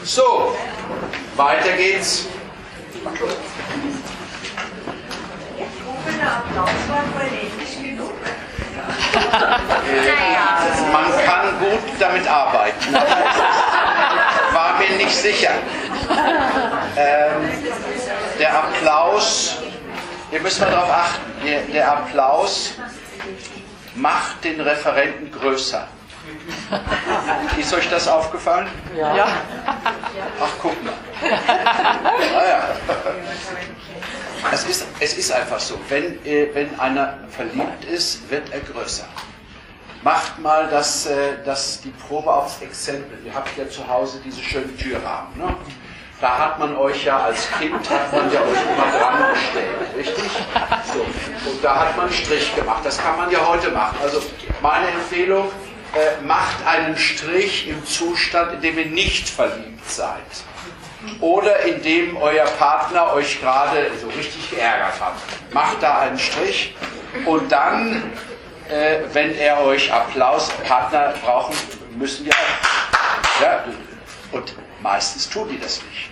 So, weiter geht's. Man kann gut damit arbeiten. War mir nicht sicher. Der Applaus, ihr müsst mal darauf achten, der Applaus macht den Referenten größer. Ist euch das aufgefallen? Ja. Ach, guck mal. Naja. Es ist einfach so, wenn einer verliebt ist, wird er größer. Macht mal die Probe aufs Exempel. Ihr habt ja zu Hause diese schönen Türrahmen. Ne? Da hat man euch ja als Kind euch immer dran gestellt, richtig? So. Und da hat man einen Strich gemacht. Das kann man ja heute machen. Also meine Empfehlung, macht einen Strich im Zustand, in dem ihr nicht verliebt seid. Oder in dem euer Partner euch gerade so richtig geärgert hat. Macht da einen Strich und dann, wenn er euch Applaus, Partner brauchen, müssen die auch. Ja, und meistens tun die das nicht.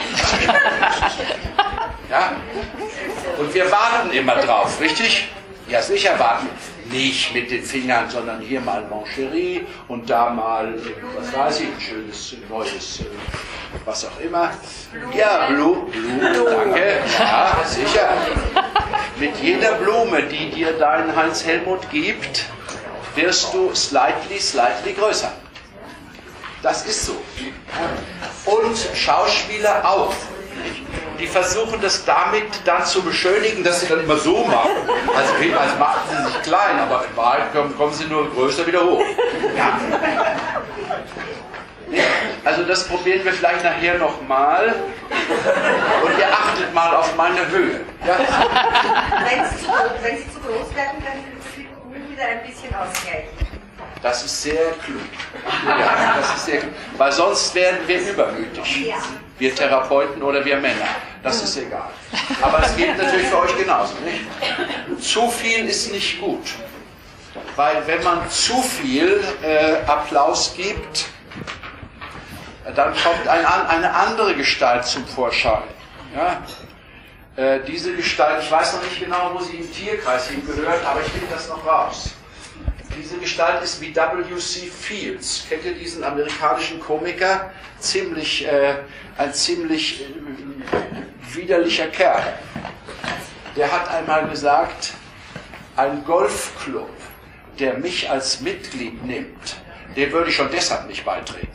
Ja? Und wir warten immer drauf, richtig? Ja, sicher warten. Nicht mit den Fingern, sondern hier mal Mon Chéri und da mal, was weiß ich, ein schönes, neues, was auch immer. Ja, Blume, danke. Ja, sicher. Mit jeder Blume, die dir dein Heinz Helmut gibt, wirst du slightly größer. Das ist so. Und Schauspieler auch. Die versuchen das damit dann zu beschönigen, dass sie dann immer so machen. Also jedenfalls machen sie sich klein, aber in Wahrheit kommen sie nur größer wieder hoch. Ja. Also das probieren wir vielleicht nachher nochmal. Und ihr achtet mal auf meine Höhe. Ja? Wenn sie zu groß werden, dann wird die Kuh wieder ein bisschen ausgleichen. Das ist sehr klug. Ja, das ist sehr klug. Weil sonst werden wir übermütig. Ja. Wir Therapeuten oder wir Männer. Das ist egal. Aber es geht natürlich für euch genauso, nicht? Zu viel ist nicht gut. Weil wenn man zu viel Applaus gibt, dann kommt eine andere Gestalt zum Vorschein. Ja? Diese Gestalt, ich weiß noch nicht genau, wo sie im Tierkreis hingehört, aber ich finde das noch raus. Diese Gestalt ist wie W.C. Fields. Kennt ihr diesen amerikanischen Komiker? Ein ziemlich widerlicher Kerl. Der hat einmal gesagt, ein Golfclub, der mich als Mitglied nimmt, dem würde ich schon deshalb nicht beitreten.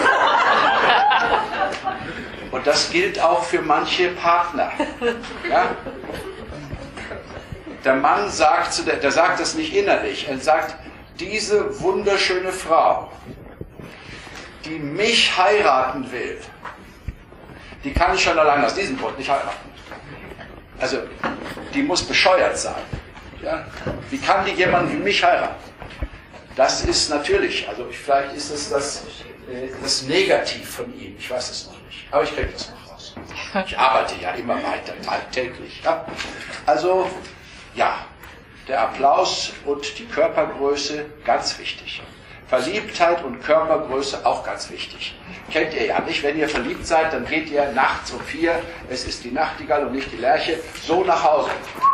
Und das gilt auch für manche Partner. Ja? Der Mann sagt, der sagt das nicht innerlich, er sagt, diese wunderschöne Frau, die mich heiraten will, die kann ich schon allein aus diesem Grund nicht heiraten. Also, die muss bescheuert sein. Ja? Wie kann die jemanden wie mich heiraten? Das ist natürlich, also vielleicht ist es das Negativ von ihm, ich weiß es noch nicht, aber ich kriege das noch raus. Ich arbeite ja immer weiter, tagtäglich. Ja? Also, ja, der Applaus und die Körpergröße, ganz wichtig. Verliebtheit und Körpergröße, auch ganz wichtig. Kennt ihr ja nicht, wenn ihr verliebt seid, dann geht ihr nachts um 4, es ist die Nachtigall und nicht die Lerche, so nach Hause.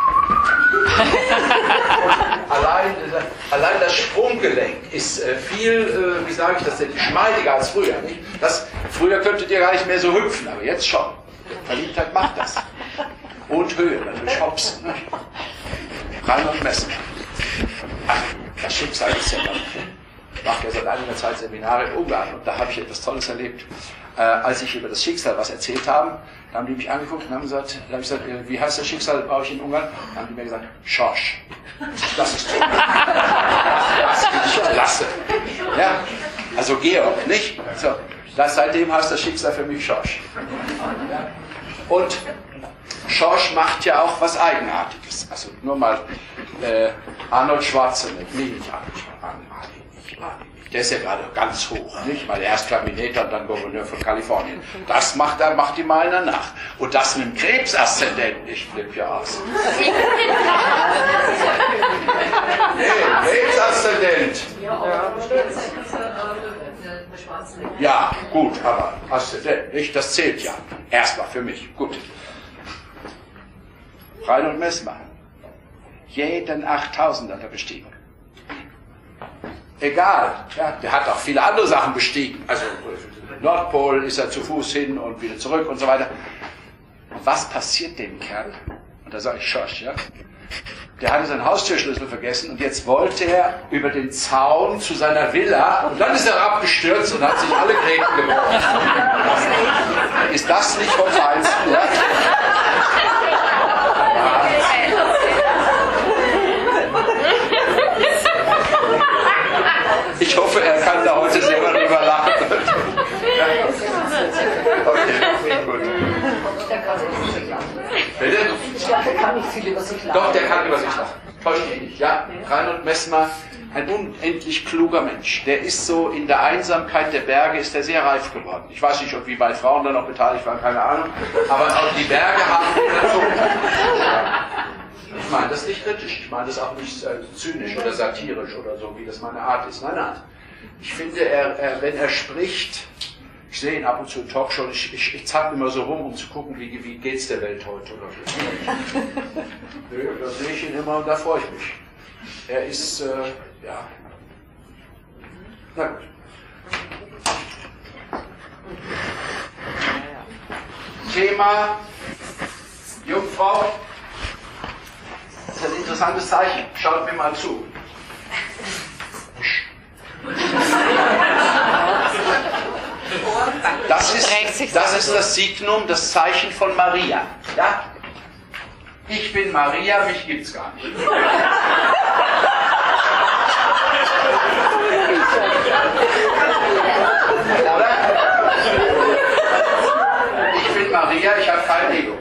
Allein das Sprunggelenk ist viel, wie sage ich das denn, geschmeidiger als früher. Nicht? Früher könntet ihr gar nicht mehr so hüpfen, aber jetzt schon. Verliebtheit macht das. Und Höhe, natürlich hops. Ne? Rein und messen. Ach, das Schicksal ist ja dann. Ich mache ja seit einiger Zeit Seminare in Ungarn und da habe ich etwas Tolles erlebt. Als ich über das Schicksal was erzählt habe, da haben die mich angeguckt und haben gesagt, wie heißt das Schicksal bei euch in Ungarn? Dann haben die mir gesagt, Schorsch. Das ist toll. Das ist klasse. Ja, also Georg, nicht? So, seitdem heißt das Schicksal für mich Schorsch. Ja. Und Schorsch macht ja auch was Eigenartiges. Also nur mal Arnold Schwarzenegger, nicht Arnold Schwarzenegger. Der ist ja gerade ganz hoch, nicht? Weil er erst Terminator und dann Gouverneur von Kalifornien. Das macht die mal einer nach. Und das mit dem Krebsaszendenten, ich flippe ja aus. Nee, Krebsaszendent. Ja, gut, aber hast du denn nicht? Das zählt ja. Erstmal für mich. Gut. Reinhold Messmer. Jeden 8000 hat er bestiegen. Egal. Ja, der hat auch viele andere Sachen bestiegen. Also Nordpol ist er zu Fuß hin und wieder zurück und so weiter. Was passiert dem Kerl? Und da sage ich, Schorsch, ja. Der hatte seinen Haustürschlüssel vergessen und jetzt wollte er über den Zaun zu seiner Villa und dann ist er abgestürzt und hat sich alle Gräten gebrochen. Ist das nicht vom Feinsten? Ja? Ich hoffe, er kann da heute selber drüber lachen. Okay, gut. Bitte? Ich glaube, der kann nicht viel über sich lachen. Doch, der kann über sich lachen. Täuscht mich nicht. Ja, Reinhold Messmer, ein unendlich kluger Mensch. Der ist so in der Einsamkeit der Berge, ist er sehr reif geworden. Ich weiß nicht, ob wie bei Frauen da noch beteiligt waren, keine Ahnung. Aber auch die Berge haben ihn erzogen. Ich meine das nicht kritisch, ich meine das auch nicht zynisch oder satirisch oder so, wie das meine Art ist. Nein, nein. Ich finde, wenn er spricht, ich sehe ihn ab und zu in Talkshows, ich zapp immer so rum, um zu gucken, wie geht's der Welt heute oder so. Da sehe ich ihn immer und da freue ich mich. Er ist, ja. Na gut. Thema Jungfrau. Das ist ein interessantes Zeichen. Schaut mir mal zu. Das ist das Signum, das Zeichen von Maria. Ja? Ich bin Maria, mich gibt's gar nicht. Oder? Ich bin Maria, ich habe kein Ego.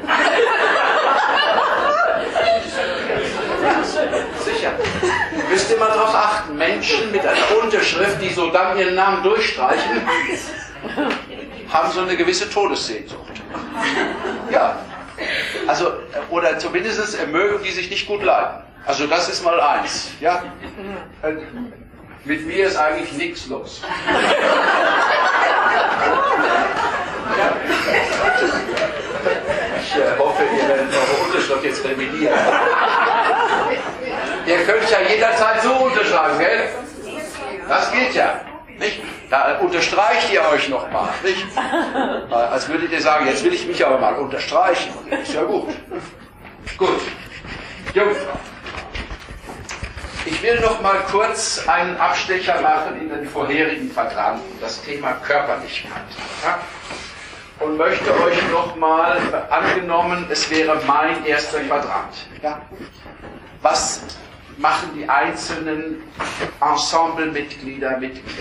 Sicher. Müsst ihr mal darauf achten, Menschen mit einer Unterschrift, die so dann ihren Namen durchstreichen, haben so eine gewisse Todessehnsucht. Ja. Also, oder zumindest mögen die sich nicht gut leiden. Also das ist mal eins. Ja? Mit mir ist eigentlich nichts los. Ja? Ich hoffe, ihr werdet eure Unterschrift jetzt revidieren. Ihr könnt ja jederzeit so unterschreiben, gell? Das geht ja. Nicht? Da unterstreicht ihr euch nochmal, nicht? Als würdet ihr sagen, jetzt will ich mich aber mal unterstreichen. Ist ja gut. Gut. Jungfrau. Ich will noch mal kurz einen Abstecher machen in den vorherigen Quadranten, das Thema Körperlichkeit. Ja? Und möchte euch noch mal, angenommen, es wäre mein erster Quadrant. Ja? Was machen die einzelnen Ensemblemitglieder?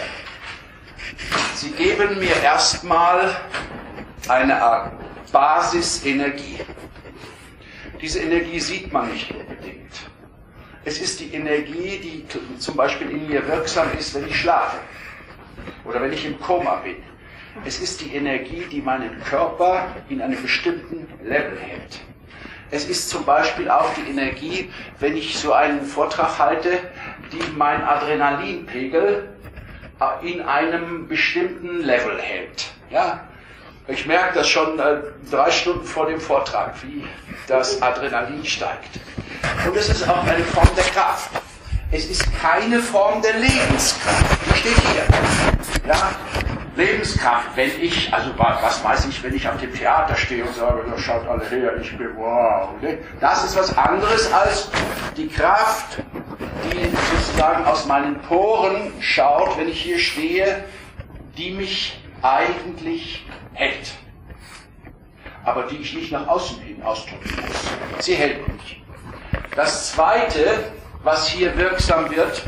Sie geben mir erstmal eine Art Basisenergie. Diese Energie sieht man nicht unbedingt. Es ist die Energie, die zum Beispiel in mir wirksam ist, wenn ich schlafe oder wenn ich im Koma bin. Es ist die Energie, die meinen Körper in einem bestimmten Level hält. Es ist zum Beispiel auch die Energie, wenn ich so einen Vortrag halte, die mein Adrenalinpegel in einem bestimmten Level hält. Ja? Ich merke das schon 3 Stunden vor dem Vortrag, wie das Adrenalin steigt. Und es ist auch eine Form der Kraft. Es ist keine Form der Lebenskraft. Die steht hier. Ja? Lebenskraft, wenn ich, also was weiß ich, wenn ich auf dem Theater stehe und sage, da schaut alle her, ich bin wow. Das ist was anderes als die Kraft, die sozusagen aus meinen Poren schaut, wenn ich hier stehe, die mich eigentlich hält. Aber die ich nicht nach außen hin ausdrücken muss. Sie hält mich. Das Zweite, was hier wirksam wird,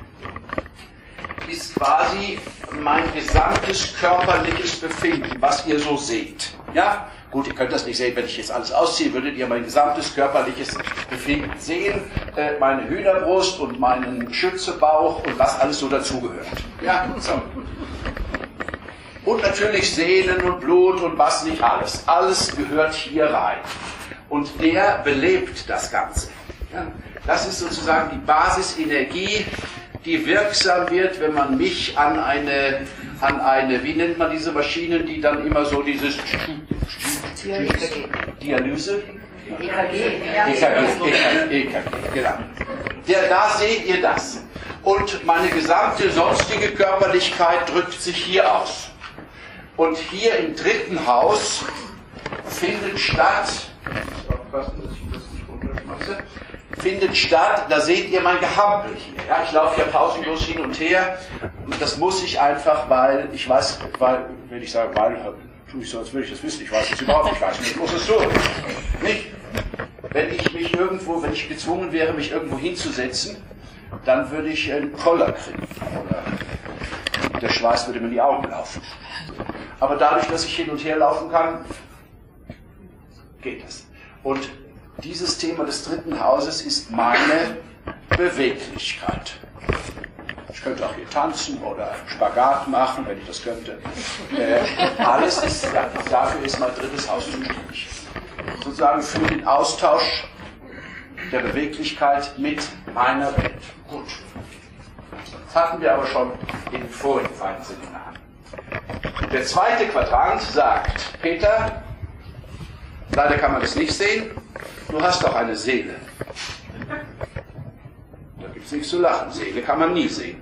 ist quasi mein gesamtes körperliches Befinden, was ihr so seht. Ja? Gut, ihr könnt das nicht sehen, wenn ich jetzt alles ausziehe, würdet ihr mein gesamtes körperliches Befinden sehen, meine Hühnerbrust und meinen Schützebauch und was alles so dazugehört. Ja? So. Und natürlich Sehnen und Blut und was nicht alles. Alles gehört hier rein. Und der belebt das Ganze. Ja? Das ist sozusagen die Basisenergie, die wirksam wird, wenn man mich an eine an eine, wie nennt man diese Maschinen, die dann immer so dieses Dialyse? EKG, genau. Da seht ihr das. Und meine gesamte sonstige Körperlichkeit drückt sich hier aus. Und hier im dritten Haus findet statt, da seht ihr mein Gehampel hier. Ja, ich laufe hier pausenlos hin und her. Und das muss ich einfach, weil ich weiß, wenn ich sage, tue ich so, als würde ich das wissen. Ich weiß es überhaupt nicht, ich weiß nicht, ich muss es tun. Nicht? Wenn ich gezwungen wäre, mich irgendwo hinzusetzen, dann würde ich einen Koller kriegen. Oder der Schweiß würde mir in die Augen laufen. Aber dadurch, dass ich hin und her laufen kann, geht das. Und dieses Thema des dritten Hauses ist meine Beweglichkeit. Ich könnte auch hier tanzen oder Spagat machen, wenn ich das könnte. Alles ist, ja, dafür ist mein drittes Haus zuständig. Sozusagen für den Austausch der Beweglichkeit mit meiner Welt. Gut. Das hatten wir aber schon in vorigen Seminaren. Der zweite Quadrant sagt, Peter, leider kann man das nicht sehen, du hast doch eine Seele. Da gibt es nichts zu lachen. Seele kann man nie sehen.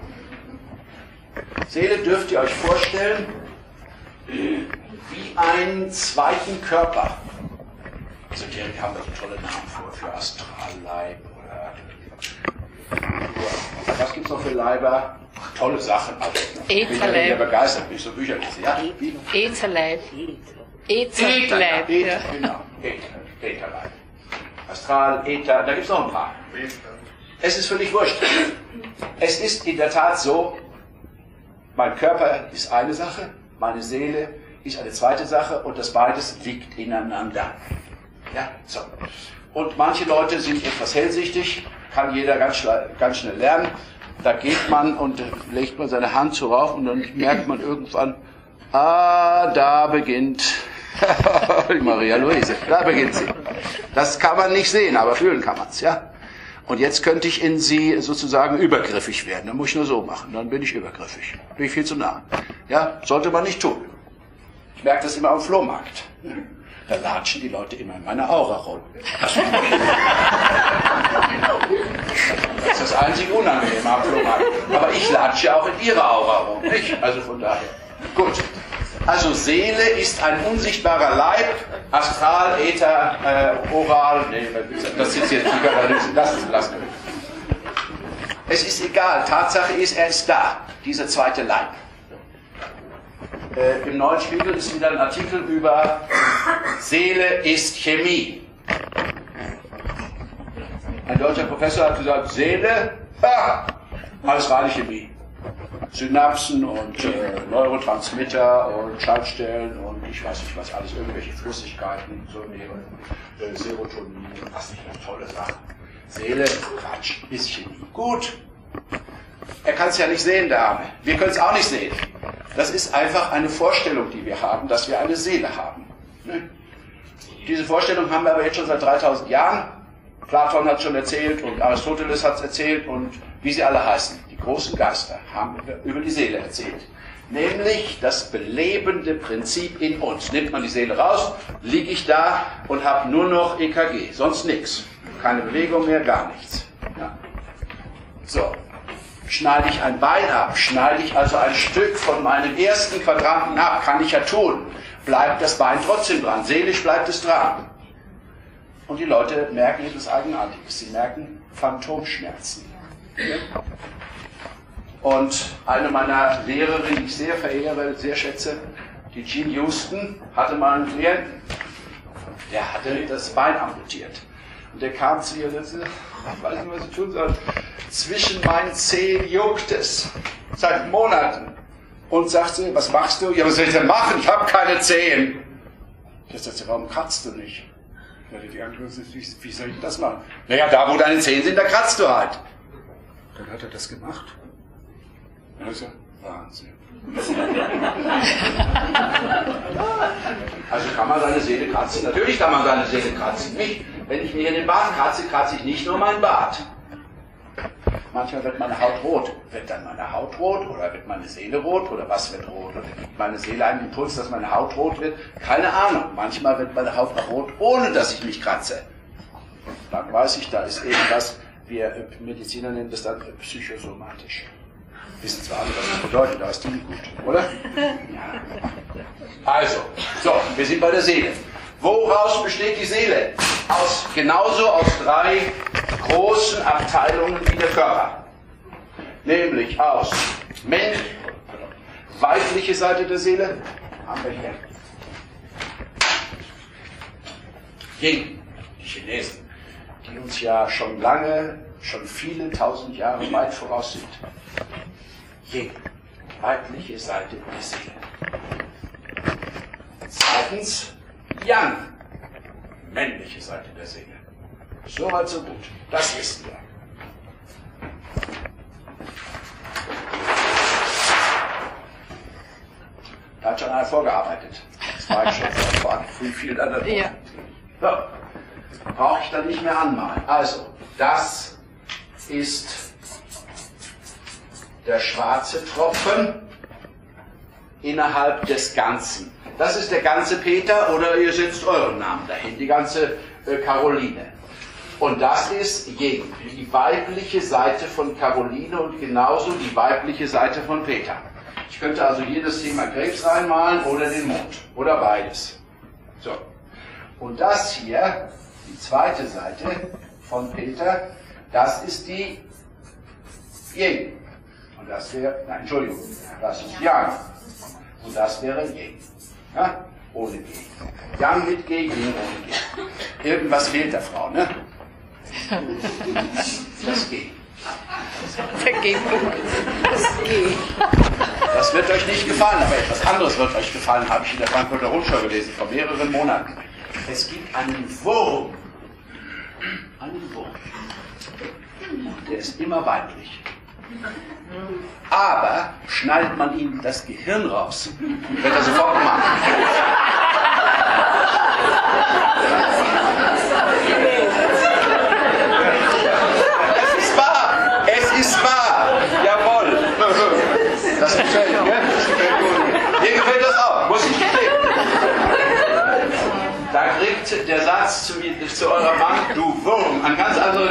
Seele dürft ihr euch vorstellen wie einen zweiten Körper. Esoterik haben da so tolle Namen für Astralleib oder was gibt es noch für Leiber? Tolle Sachen. Also, Ätherleib. Ich bin ja begeistert, wenn ich so Bücher lese. Ja? Ätherleib. Ätherleib. Ja. Genau. Ätherleib. Astral, Äther, da gibt es noch ein paar. Es ist völlig wurscht. Es ist in der Tat so, mein Körper ist eine Sache, meine Seele ist eine zweite Sache und das beides liegt ineinander. Ja, so. Und manche Leute sind etwas hellsichtig, kann jeder ganz schnell lernen. Da geht man und legt man seine Hand so rauf und dann merkt man irgendwann, da beginnt die Maria Luise, da beginnt sie. Das kann man nicht sehen, aber fühlen kann man es, ja. Und jetzt könnte ich in sie sozusagen übergriffig werden. Dann muss ich nur so machen, dann bin ich übergriffig. Bin ich viel zu nah. Ja, sollte man nicht tun. Ich merke das immer am Flohmarkt. Da latschen die Leute immer in meine Aura rum. Das ist das einzige Unangenehme am Flohmarkt. Aber ich latsche auch in ihre Aura rum, nicht? Also von daher. Gut. Also Seele ist ein unsichtbarer Leib, Astral, Äther, Oral, nee, das ist jetzt nicht, lassen wir. Es ist egal, Tatsache ist, er ist da, dieser zweite Leib. Im Neuen Spiegel ist wieder ein Artikel über Seele ist Chemie. Ein deutscher Professor hat gesagt, Seele, alles reine Chemie. Synapsen und Neurotransmitter und Schaltstellen und ich weiß nicht was alles, irgendwelche Flüssigkeiten, so Serotonin und was nicht, tolle Sachen. Seele, Quatsch, ist Chemie. Gut. Er kann es ja nicht sehen, der Arme. Wir können es auch nicht sehen. Das ist einfach eine Vorstellung, die wir haben, dass wir eine Seele haben. Diese Vorstellung haben wir aber jetzt schon seit 3000 Jahren. Platon hat es schon erzählt und Aristoteles hat es erzählt und wie sie alle heißen. Die großen Geister haben über die Seele erzählt. Nämlich das belebende Prinzip in uns. Nimmt man die Seele raus, liege ich da und habe nur noch EKG, sonst nichts. Keine Bewegung mehr, gar nichts. Ja. So, schneide ich ein Bein ab, schneide ich also ein Stück von meinem ersten Quadranten ab, kann ich ja tun. Bleibt das Bein trotzdem dran, seelisch bleibt es dran. Und die Leute merken etwas Eigenartiges, sie merken Phantomschmerzen. Und eine meiner Lehrerinnen, die ich sehr verehre, sehr schätze, die Jean Houston, hatte mal einen Klienten, der hatte das Bein amputiert. Und der kam zu ihr und sagte, ich weiß nicht, was ich tun soll. Zwischen meinen Zehen juckt es, seit Monaten. Und sagte, was machst du? Ja, was soll ich denn machen? Ich habe keine Zehen. Ich sagte, warum kratzt du nicht? Die Antwort ist, wie soll ich das machen? Naja, da wo deine Zehen sind, da kratzt du halt. Dann hat er das gemacht. Dann hat er gesagt, Wahnsinn. Also kann man seine Seele kratzen? Natürlich kann man seine Seele kratzen. Nicht? Wenn ich mir hier den Bart kratze, kratze ich nicht nur meinen Bart. manchmal wird meine Haut rot. Wird dann meine Haut rot oder wird meine Seele rot oder was wird rot? Oder gibt meine Seele einen Impuls, dass meine Haut rot wird? Keine Ahnung. Manchmal wird meine Haut auch rot, ohne dass ich mich kratze. Dann weiß ich, da ist irgendwas, wir Mediziner nennen das dann psychosomatisch. Wissen zwar alle, was das bedeutet, aber ist die gut, oder? Ja. Also, so, wir sind bei der Seele. Woraus besteht die Seele? Genauso aus 3 großen Abteilungen wie der Körper. Nämlich aus weibliche Seite der Seele, haben wir hier. Yin, die Chinesen, die uns ja schon lange, schon viele tausend Jahre weit voraus sind. Yin, weibliche Seite der Seele. Zweitens, Yang, männliche Seite der Seele. Soweit so gut. Das wissen wir. Da hat schon einer vorgearbeitet. Das war ich schon vor vielen anderen Wochen. Ja. So. Brauche ich dann nicht mehr anmalen. Also, das ist der schwarze Tropfen innerhalb des Ganzen. Das ist der ganze Peter, oder ihr setzt euren Namen dahin, die ganze Caroline. Und das ist Yin, die weibliche Seite von Caroline und genauso die weibliche Seite von Peter. Ich könnte also hier das Thema Krebs reinmalen oder den Mond oder beides. So. Und das hier, die zweite Seite von Peter, das ist die Yin. Und das wäre, nein, Entschuldigung, das ist Yang. Und das wäre Yin. Ja? Ohne G. Yang mit G, Yin ohne G. Irgendwas fehlt der Frau, ne? Das G. Der G-Punkt. Das G. Das wird euch nicht gefallen, aber etwas anderes wird euch gefallen, habe ich in der Frankfurter Rundschau gelesen, vor mehreren Monaten. Es gibt einen Wurm. Einen Wurm. Der ist immer weiblich. Aber schneidet man ihm das Gehirn raus, wird er sofort machen. Es ist wahr! Es ist wahr! Jawohl! Das gefällt mir. Dir gefällt das auch, muss ich gestehen. Da kriegt der Satz zu eurer Mann, du Wurm, an ganz andere.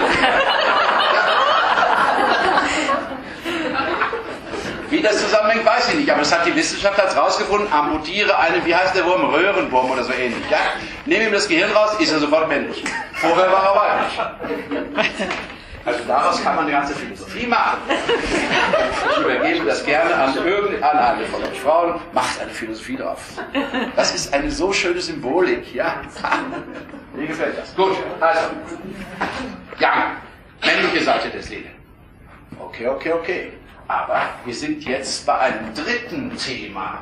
Wie das zusammenhängt, weiß ich nicht, aber das hat die Wissenschaft herausgefunden. Amputiere einen, wie heißt der Wurm, Röhrenwurm oder so ähnlich. Ja? Nehme ihm das Gehirn raus, ist er sofort männlich. Vorher war er weiblich. Also daraus kann man eine ganze Philosophie machen. Ich übergebe das gerne an eine von euch Frauen, macht eine Philosophie drauf. Das ist eine so schöne Symbolik, ja. Mir gefällt das. Gut, also. Yang, männliche Seite der Seele. Okay. Aber wir sind jetzt bei einem dritten Thema.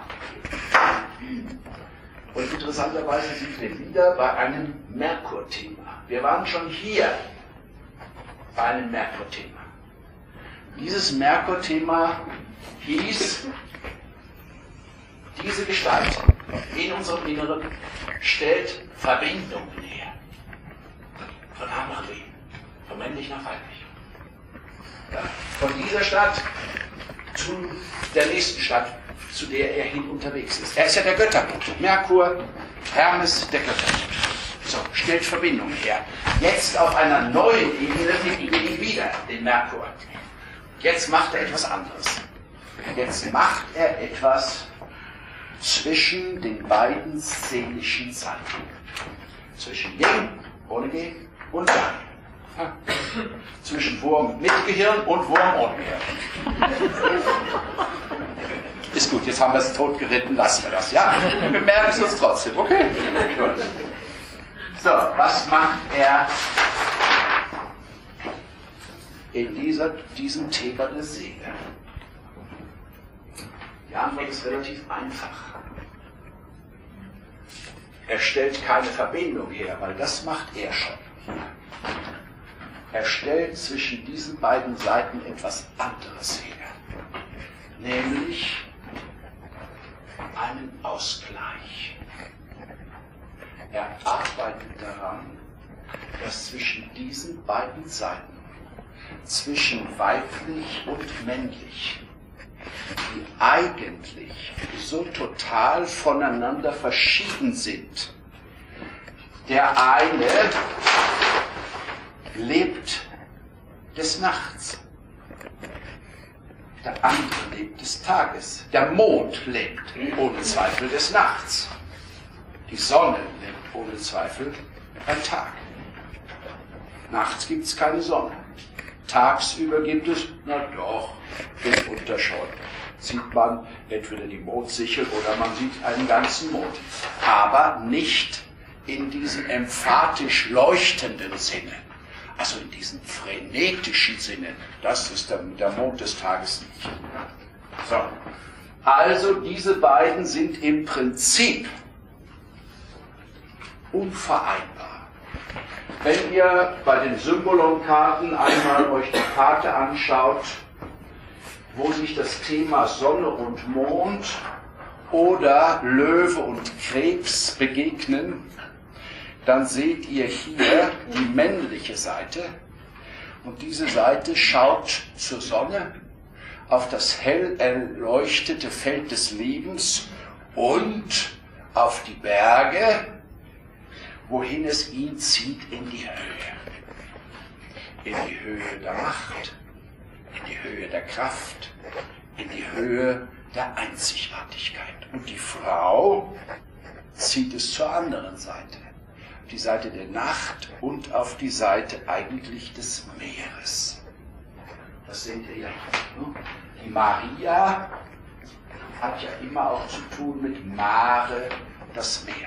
Und interessanterweise sind wir wieder bei einem Merkur-Thema. Wir waren schon hier bei einem Merkur-Thema. Dieses Merkur-Thema hieß, diese Gestalt in unserem Inneren stellt Verbindungen her. Von A nach B. Von männlich nach weiblich. Ja, von dieser Stadt zu der nächsten Stadt, zu der er hin unterwegs ist. Er ist ja der Göttergott. Merkur, Hermes, der Göttergott. So, stellt Verbindungen her. Jetzt auf einer neuen Ebene finden wir ihn wieder, den Merkur. Jetzt macht er etwas anderes. Jetzt macht er etwas zwischen den beiden szenischen Seiten. Zwischen Yin, ohne G, und Yang. Zwischen Wurm mit Gehirn und Wurm ohne Gehirn. Ist gut, jetzt haben wir es totgeritten, lassen wir das, ja? Wir bemerken es uns trotzdem, okay? Gut. So, was macht er in diesem Thema der Seele? Die Antwort ist relativ einfach. Er stellt keine Verbindung her, weil das macht er schon. Er stellt zwischen diesen beiden Seiten etwas anderes her, nämlich einen Ausgleich. Er arbeitet daran, dass zwischen diesen beiden Seiten zwischen weiblich und männlich, die eigentlich so total voneinander verschieden sind. Der eine lebt des Nachts, der andere lebt des Tages. Der Mond lebt ohne Zweifel des Nachts. Die Sonne lebt ohne Zweifel beim Tag. Nachts gibt es keine Sonne. Tagsüber gibt es, na doch, mitunter schon. Sieht man entweder die Mondsichel oder man sieht einen ganzen Mond. Aber nicht in diesem emphatisch leuchtenden Sinne. Also in diesem frenetischen Sinne. Das ist der Mond des Tages nicht. So. Also diese beiden sind im Prinzip unvereinbar. Wenn ihr bei den Symbolonkarten einmal euch die Karte anschaut, wo sich das Thema Sonne und Mond oder Löwe und Krebs begegnen, dann seht ihr hier die männliche Seite und diese Seite schaut zur Sonne auf das hell erleuchtete Feld des Lebens und auf die Berge, wohin es ihn zieht, in die Höhe. In die Höhe der Macht, in die Höhe der Kraft, in die Höhe der Einzigartigkeit. Und die Frau zieht es zur anderen Seite, auf die Seite der Nacht und auf die Seite eigentlich des Meeres. Das seht ihr ja hier. Die Maria hat ja immer auch zu tun mit Mare, das Meer.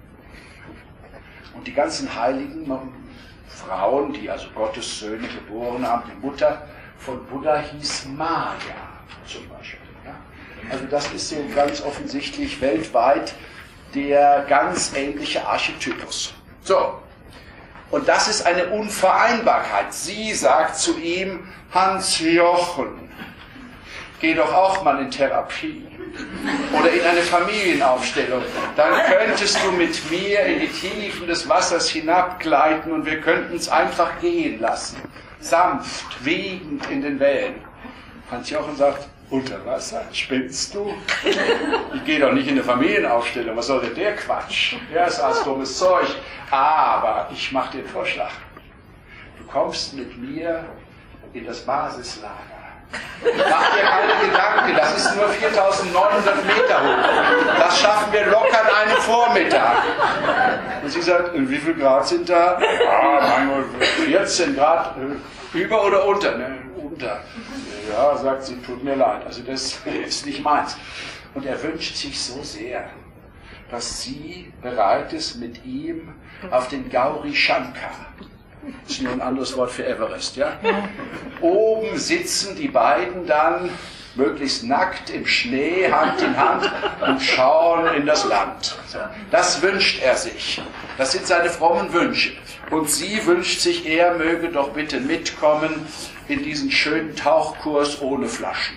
Und die ganzen heiligen Frauen, die also Gottes Söhne geboren haben, die Mutter von Buddha hieß Maya zum Beispiel. Ja? Also das ist so ganz offensichtlich weltweit der ganz ähnliche Archetypus. So, und das ist eine Unvereinbarkeit. Sie sagt zu ihm, Hans-Jochen, geh doch auch mal in Therapie oder in eine Familienaufstellung. Dann könntest du mit mir in die Tiefen des Wassers hinabgleiten und wir könnten es einfach gehen lassen. Sanft, wiegend in den Wellen. Hans-Jochen sagt, unter Wasser? Spinnst du? Ich gehe doch nicht in eine Familienaufstellung. Was soll denn der Quatsch? Der ist alles dummes Zeug. Aber ich mache den Vorschlag. Du kommst mit mir in das Basislager. Mach dir keine Gedanken, das ist nur 4.900 Meter hoch. Das schaffen wir locker an einem Vormittag. Und sie sagt, wie viel Grad sind da? Ah, 14 Grad. Über oder unter? Ne, unter. Ja, sagt sie, tut mir leid. Also das ist nicht meins. Und er wünscht sich so sehr, dass sie bereit ist, mit ihm auf den Gauri Shankar. Das ist nur ein anderes Wort für Everest, ja? Oben sitzen die beiden dann, möglichst nackt im Schnee, Hand in Hand und schauen in das Land. So, das wünscht er sich. Das sind seine frommen Wünsche. Und sie wünscht sich, er möge doch bitte mitkommen in diesen schönen Tauchkurs ohne Flaschen.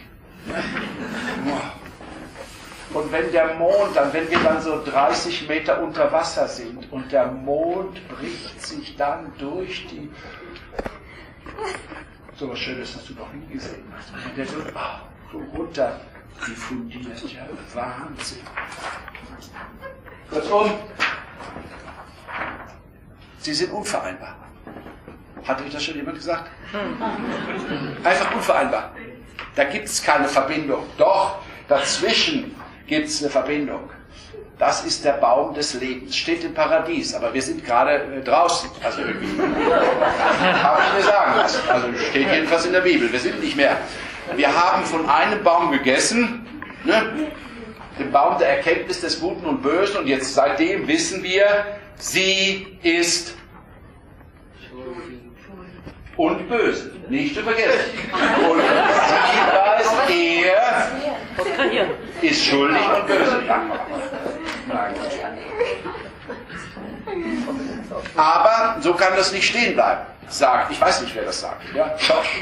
Und wenn der Mond, wenn wir dann so 30 Meter unter Wasser sind und der Mond bricht sich dann durch die... So was Schönes hast du noch nie gesehen. Und der so runter diffundiert. Ja, Wahnsinn. Kurzum, sie sind unvereinbar. Hat euch das schon jemand gesagt? Einfach unvereinbar. Da gibt es keine Verbindung. Doch, dazwischen gibt es eine Verbindung. Das ist der Baum des Lebens. Steht im Paradies, aber wir sind gerade draußen. Also irgendwie. Habe ich mir sagen lassen. Also steht jedenfalls in der Bibel. Wir sind nicht mehr. Wir haben von einem Baum gegessen, ne? Den Baum der Erkenntnis des Guten und Bösen. Und jetzt seitdem wissen wir, sie ist und böse. Nicht zu vergessen. Und sie weiß, er ist schuldig und böse. Nein. Aber so kann das nicht stehen bleiben. Sagt, ich weiß nicht, wer das sagt. Ja? Schosch.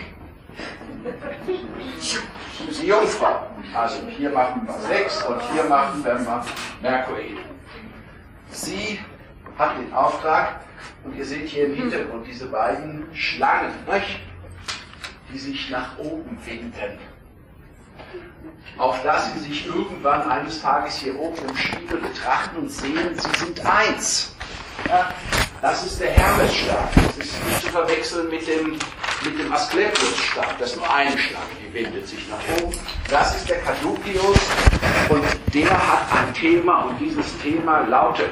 Die Jungfrau. Also hier machen wir 6 und hier machen wir mal Merkury. Sie hat den Auftrag, und ihr seht hier im Hintergrund diese beiden Schlangen, nicht? die sich nach oben winden. Auf dass sie sich irgendwann eines Tages hier oben im Spiegel betrachten und sehen, sie sind eins. Ja, das ist der Hermesstab. Das ist nicht zu verwechseln mit dem Asklepios-Stab. Das ist nur ein Schlag, die windet sich nach oben. Das ist der Kadukios und der hat ein Thema und dieses Thema lautet: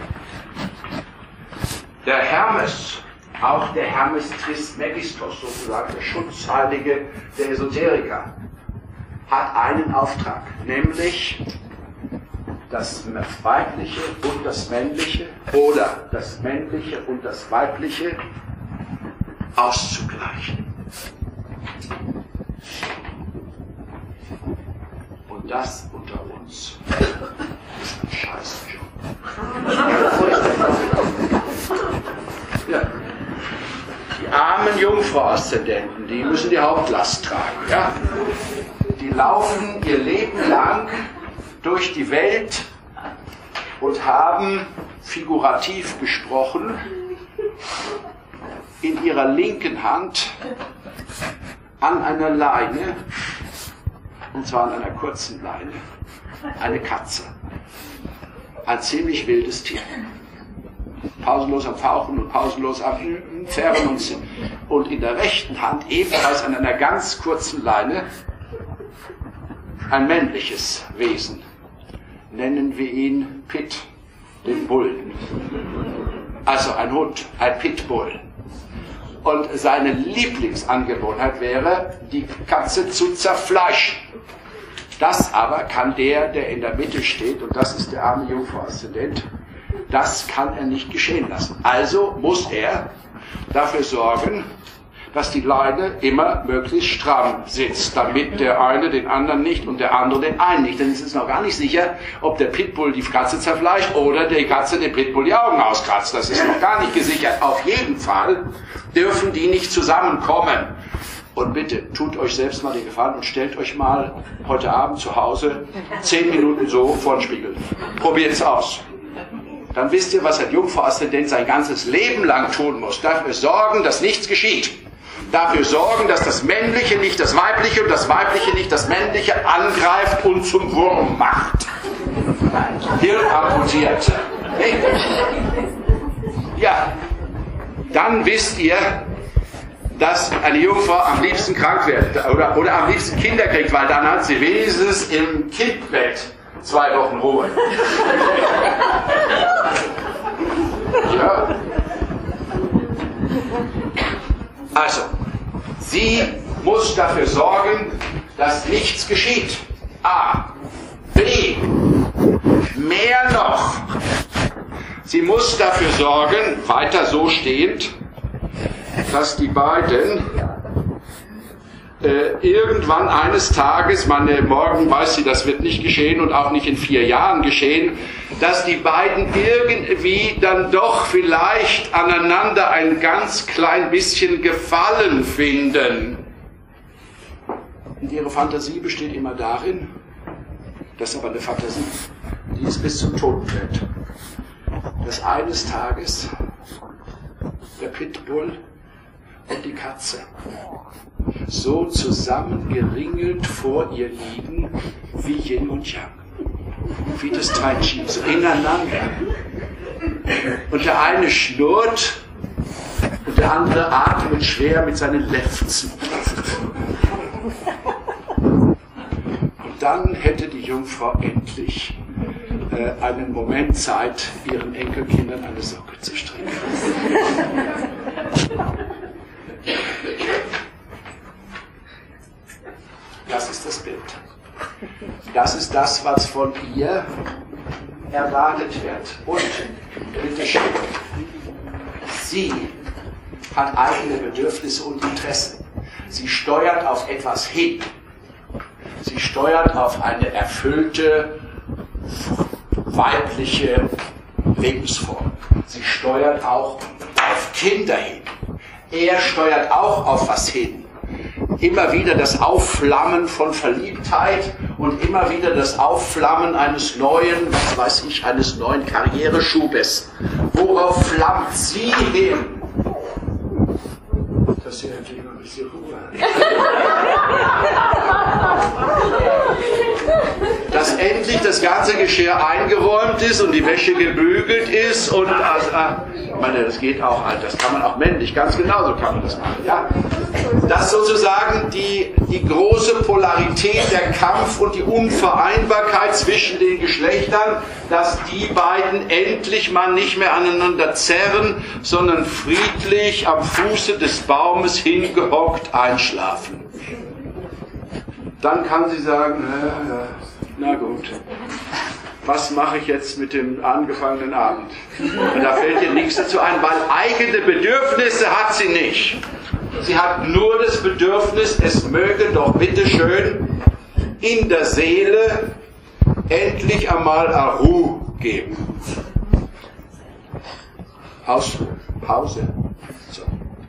Der Hermes, auch der Hermes Trismegistos, sozusagen der Schutzheilige der Esoteriker, hat einen Auftrag, nämlich das Weibliche und das Männliche oder das Männliche und das Weibliche auszugleichen. Und das unter uns ist ein Scheißjob. Ja. Die armen Jungfrau-Aszendenten, die müssen die Hauptlast tragen. Ja? Die laufen ihr Leben lang durch die Welt und haben, figurativ gesprochen, in ihrer linken Hand an einer Leine, und zwar an einer kurzen Leine, eine Katze. Ein ziemlich wildes Tier. Pausenlos am Fauchen und pausenlos am Färben und in der rechten Hand, ebenfalls an einer ganz kurzen Leine, ein männliches Wesen. Nennen wir ihn Pit, den Bullen. Also ein Hund, ein Pitbull. Und seine Lieblingsangewohnheit wäre, die Katze zu zerfleischen. Das aber kann der in der Mitte steht, und das ist der arme Jungfrau-Aszendent, das kann er nicht geschehen lassen. Also muss er dafür sorgen, dass die Leine immer möglichst stramm sitzt, damit der eine den anderen nicht und der andere den einen nicht. Denn es ist noch gar nicht sicher, ob der Pitbull die Katze zerfleischt oder die Katze dem Pitbull die Augen auskratzt. Das ist noch gar nicht gesichert. Auf jeden Fall dürfen die nicht zusammenkommen. Und bitte, tut euch selbst mal den Gefallen und stellt euch mal heute Abend zu Hause 10 Minuten so vor den Spiegel. Probiert es aus. Dann wisst ihr, was ein Jungfrau-Aszendent sein ganzes Leben lang tun muss. Dafür sorgen, dass nichts geschieht. Dafür sorgen, dass das Männliche nicht das Weibliche und das Weibliche nicht das Männliche angreift und zum Wurm macht. Hirn amputiert. Ja, dann wisst ihr, dass eine Jungfrau am liebsten krank wird oder am liebsten Kinder kriegt, weil dann hat sie wenigstens im Kindbett 2 Wochen Ruhe. Ja. Also, sie muss dafür sorgen, dass nichts geschieht. A. B. Mehr noch. Sie muss dafür sorgen, weiter so stehend, dass die beiden irgendwann eines Tages, morgen weiß sie, das wird nicht geschehen und auch nicht in 4 Jahren geschehen, dass die beiden irgendwie dann doch vielleicht aneinander ein ganz klein bisschen Gefallen finden. Und ihre Fantasie besteht immer darin, das ist aber eine Fantasie, die ist bis zum Totenbett, dass eines Tages der Pitbull und die Katze so zusammengeringelt vor ihr liegen wie Yin und Yang, wie das Tai Chi, so ineinander. Und der eine schnurrt und der andere atmet schwer mit seinen Lefzen. Und dann hätte die Jungfrau endlich einen Moment Zeit, ihren Enkelkindern eine Socke zu stricken. Das ist das Bild. Das ist das, was von ihr erwartet wird. Und, bitte schön, sie hat eigene Bedürfnisse und Interessen. Sie steuert auf etwas hin. Sie steuert auf eine erfüllte weibliche Lebensform. Sie steuert auch auf Kinder hin. Er steuert auch auf was hin. Immer wieder das Aufflammen von Verliebtheit und immer wieder das Aufflammen eines neuen, eines neuen Karriereschubes. Worauf flammt sie hin? dass Sie endlich mal ein bisschen Ruhe haben. Dass endlich das ganze Geschirr eingeräumt ist und die Wäsche gebügelt ist und ich meine, das geht auch, das kann man auch männlich, ganz genauso kann man das machen. Ja? Dass sozusagen die große Polarität, der Kampf und die Unvereinbarkeit zwischen den Geschlechtern, dass die beiden endlich mal nicht mehr aneinander zerren, sondern friedlich am Fuße des Baumes hingehockt einschlafen. Dann kann sie sagen, na gut, was mache ich jetzt mit dem angefangenen Abend? Und da fällt ihr nichts dazu ein, weil eigene Bedürfnisse hat sie nicht. Sie hat nur das Bedürfnis, es möge doch bitteschön in der Seele endlich einmal Ruhe geben. Ausruhe, Pause. So.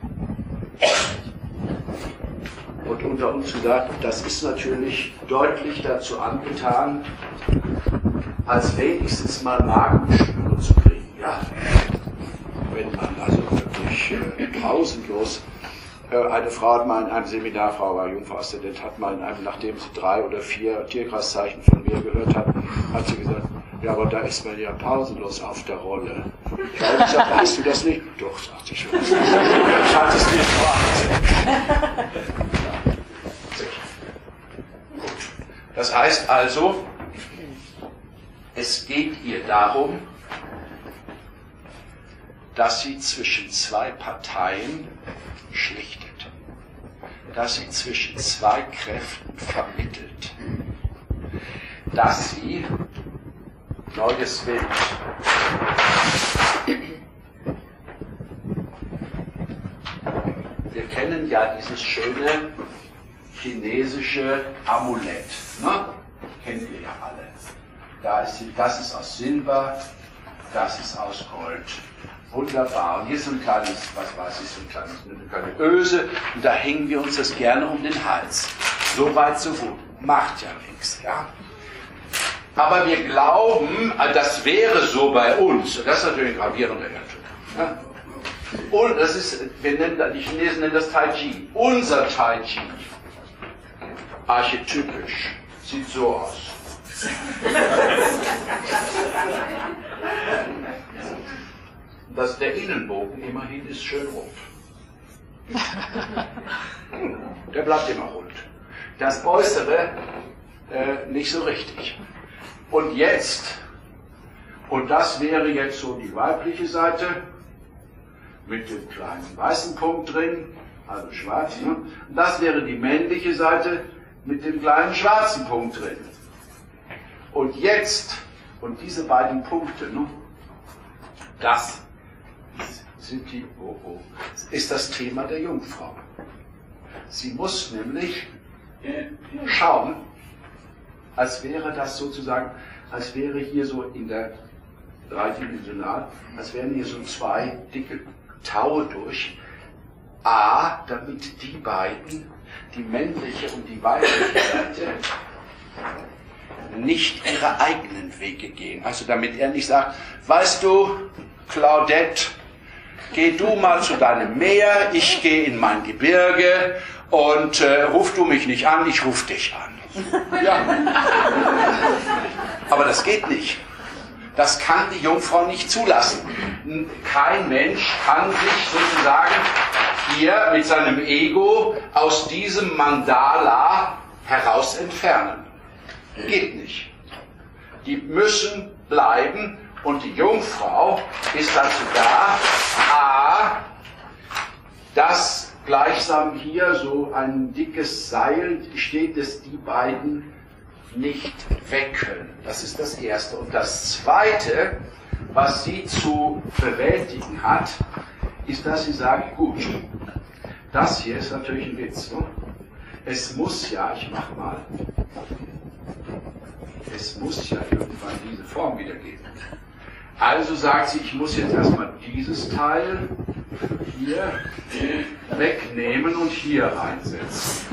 Und unter uns gesagt, das ist natürlich deutlich dazu angetan, als wenigstens mal Magengeschwüre zu kriegen. Ja. Wenn man also wirklich pausenlos. Eine Frau hat mal in einem Seminar, Frau war Jungfrau-Assistent, hat mal in einem, nachdem sie 3 oder 4 Tierkreiszeichen von mir gehört hat, hat sie gesagt, ja, aber da ist man ja pausenlos auf der Rolle. Ich habe gesagt, weißt du das nicht? Doch, sagte ich schon. Ich hatte es mir vorgesehen. Das heißt also, es geht ihr darum, dass sie zwischen 2 Parteien schlichtet, dass sie zwischen 2 Kräften vermittelt, dass sie neues Bild. Wir kennen ja dieses schöne chinesische Amulett, ne? Kennt ihr ja alle. Das ist aus Silber, das ist aus Gold. Wunderbar. Und hier ist so ein kleines, was weiß ich, so eine kleine Öse und da hängen wir uns das gerne um den Hals. So weit, so gut. Macht ja nichts, ja. Aber wir glauben, das wäre so bei uns. Das ist natürlich ein gravierender Irrtum. Ja? Und das ist, die Chinesen nennen das Tai Chi. Unser Tai Chi, archetypisch, sieht so aus. Der Innenbogen immerhin ist schön rund. Der bleibt immer rund. Das Äußere nicht so richtig. Und jetzt, und das wäre jetzt so die weibliche Seite, mit dem kleinen weißen Punkt drin, also schwarz, ne? Und das wäre die männliche Seite mit dem kleinen schwarzen Punkt drin. Und jetzt, und diese beiden Punkte, ne? Das ist das Thema der Jungfrau. Sie muss nämlich schauen, als wäre das sozusagen, als wäre hier so in der dreidimensional, als wären hier so 2 dicke Taue durch. A, damit die beiden, die männliche und die weibliche Seite, nicht ihre eigenen Wege gehen. Also damit er nicht sagt, weißt du, Claudette, geh du mal zu deinem Meer, ich gehe in mein Gebirge und ruf du mich nicht an, ich ruf dich an. Ja. Aber das geht nicht. Das kann die Jungfrau nicht zulassen. Kein Mensch kann sich sozusagen hier mit seinem Ego aus diesem Mandala heraus entfernen. Geht nicht. Die müssen bleiben und die Jungfrau ist dazu da, dass gleichsam hier so ein dickes Seil steht, dass die beiden nicht weg können. Das ist das Erste. Und das Zweite, was sie zu bewältigen hat, ist, dass sie sagt, gut, das hier ist natürlich ein Witz. Ne? Es muss ja, ich mach mal, es muss ja irgendwann diese Form wieder geben. Also sagt sie, ich muss jetzt erstmal dieses Teil hier wegnehmen und hier reinsetzen.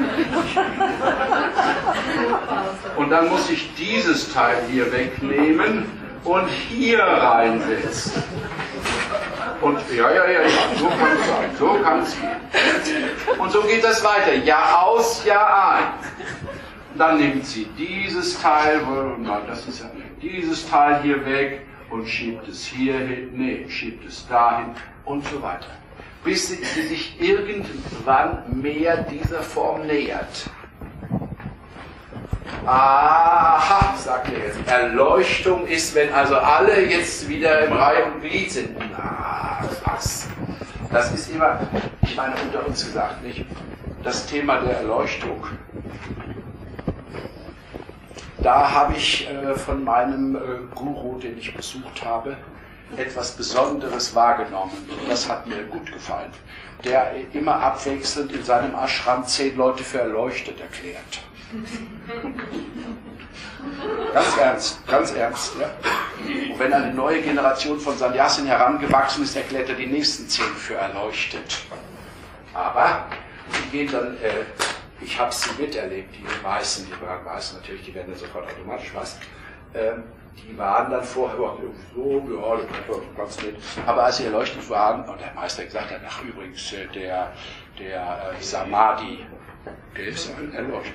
Und dann muss ich dieses Teil hier wegnehmen und hier reinsetzen. Und ja, so kann es sein, so kann es gehen. Und so geht das weiter, Jahr aus, Jahr ein. Dann nimmt sie dieses Teil, dieses Teil hier weg und schiebt es hier hin, nee, schiebt es dahin und so weiter. Bis sie sich irgendwann mehr dieser Form nähert. Aha, sagt er jetzt. Erleuchtung ist, wenn also alle jetzt wieder im Reihe und Glied sind. Ah, was? Das ist immer, ich meine unter uns gesagt, nicht? Das Thema der Erleuchtung. Da habe ich von meinem Guru, den ich besucht habe, etwas Besonderes wahrgenommen. Und das hat mir gut gefallen. Der immer abwechselnd in seinem Ashram 10 Leute für erleuchtet erklärt. Ganz ernst. Ja? Und wenn eine neue Generation von Sannyasin herangewachsen ist, erklärt er die nächsten 10 für erleuchtet. Aber die gehen dann, ich habe sie miterlebt, die Weißen natürlich, die werden dann sofort automatisch weiß. Die waren dann vorher so, ja, ganz nett. Aber als sie erleuchtet waren, und der Meister gesagt hat, ach übrigens, der Samadhi, der ist erleuchtet.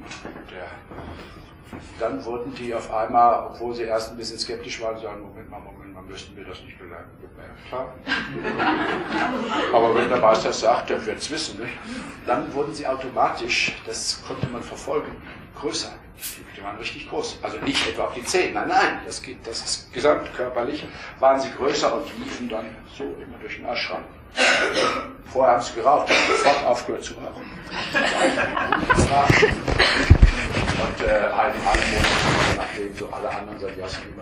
Dann wurden die auf einmal, obwohl sie erst ein bisschen skeptisch waren, sagen, Moment mal, müssten wir das nicht gemerkt haben. Aber wenn der Meister sagt, der wird es wissen, nicht? Dann wurden sie automatisch, das konnte man verfolgen, größer. Die waren richtig groß. Also nicht etwa auf die 10, nein, das ist gesamtkörperlich, waren sie größer und liefen dann so immer durch den Ashram. Vorher haben sie geraucht, haben sofort aufgehört zu rauchen. Und einen Monat, nachdem so alle anderen Sannyasin immer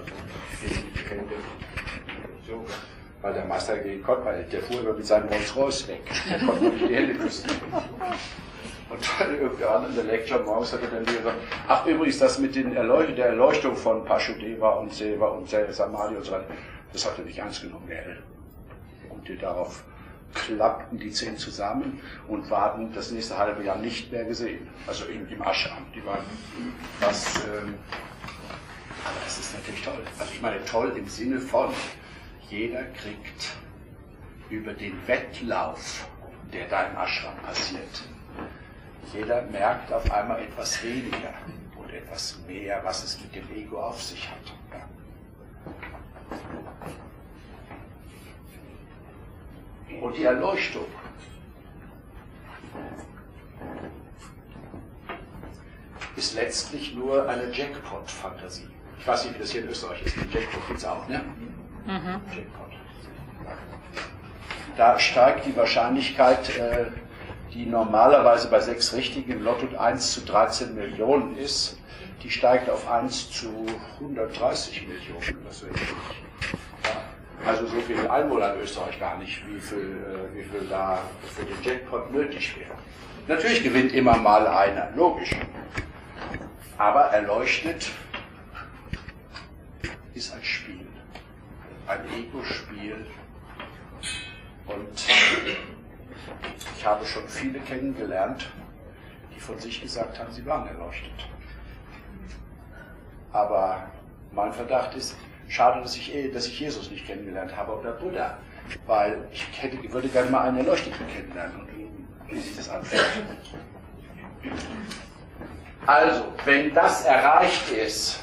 so, weil der Meister gegen konnte, weil der fuhr immer mit seinem Rolls-Royce weg. Der konnte nicht die Hände küssen. Und dann irgendwann in der Lecture morgens hat er dann gesagt, ach übrigens, das mit der Erleuchtung von Pashudeva und Seva und Samadhi und so weiter, das hat er nicht ernst genommen, der. Und darauf klappten die 10 zusammen und waren das nächste halbe Jahr nicht mehr gesehen. Also im Ashram. Die waren was. Aber es ist natürlich toll. Also ich meine toll im Sinne von, jeder kriegt über den Wettlauf, der da im Ashram passiert, jeder merkt auf einmal etwas weniger und etwas mehr, was es mit dem Ego auf sich hat. Ja. Und die Erleuchtung ist letztlich nur eine Jackpot-Fantasie. Ich weiß nicht, wie das hier in Österreich ist. Den Jackpot gibt es auch, ne? Mhm. Jackpot. Da steigt die Wahrscheinlichkeit, die normalerweise bei 6 Richtigen im Lotto 1 zu 13 Millionen ist, die steigt auf 1 zu 130 Millionen. Das wäre also so viele Einwohner in Österreich gar nicht, wie viel da für den Jackpot nötig wäre. Natürlich gewinnt immer mal einer, logisch. Aber erleuchtet ist ein Spiel, ein Ego-Spiel. Und ich habe schon viele kennengelernt, die von sich gesagt haben, sie waren erleuchtet. Aber mein Verdacht ist, schade, dass ich Jesus nicht kennengelernt habe oder Buddha, weil ich würde gerne mal einen Erleuchteten kennenlernen und wie sich das anfühlt. Also, wenn das erreicht ist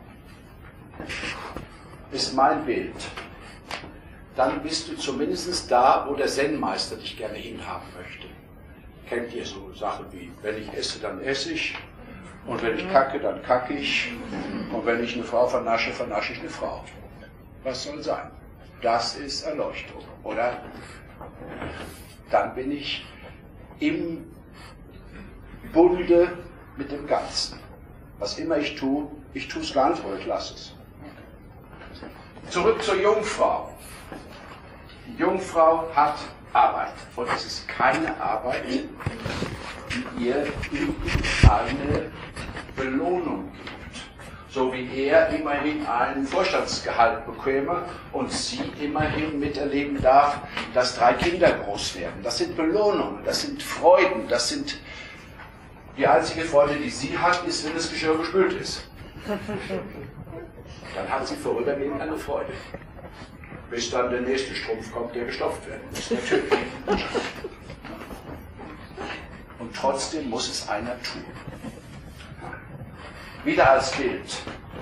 mein Bild, dann bist du zumindest da, wo der Zen-Meister dich gerne hinhaben möchte. Kennt ihr so Sachen wie, wenn ich esse, dann esse ich, und wenn ich kacke, dann kacke ich, und wenn ich eine Frau vernasche, vernasche ich eine Frau. Was soll sein? Das ist Erleuchtung, oder? Dann bin ich im Bunde mit dem Ganzen. Was immer ich tue es ganz oder ich lasse es. Zurück zur Jungfrau. Die Jungfrau hat Arbeit. Und es ist keine Arbeit, die ihr eine Belohnung gibt. So wie er immerhin einen Vorstandsgehalt bekäme und sie immerhin miterleben darf, dass 3 Kinder groß werden. Das sind Belohnungen, das sind Freuden, das sind die einzige Freude, die sie hat, ist, wenn das Geschirr gespült ist. Dann hat sie vorübergehend eine Freude. bis dann der nächste Strumpf kommt, der gestopft werden muss. Natürlich. Und trotzdem muss es einer tun. Wieder als Bild.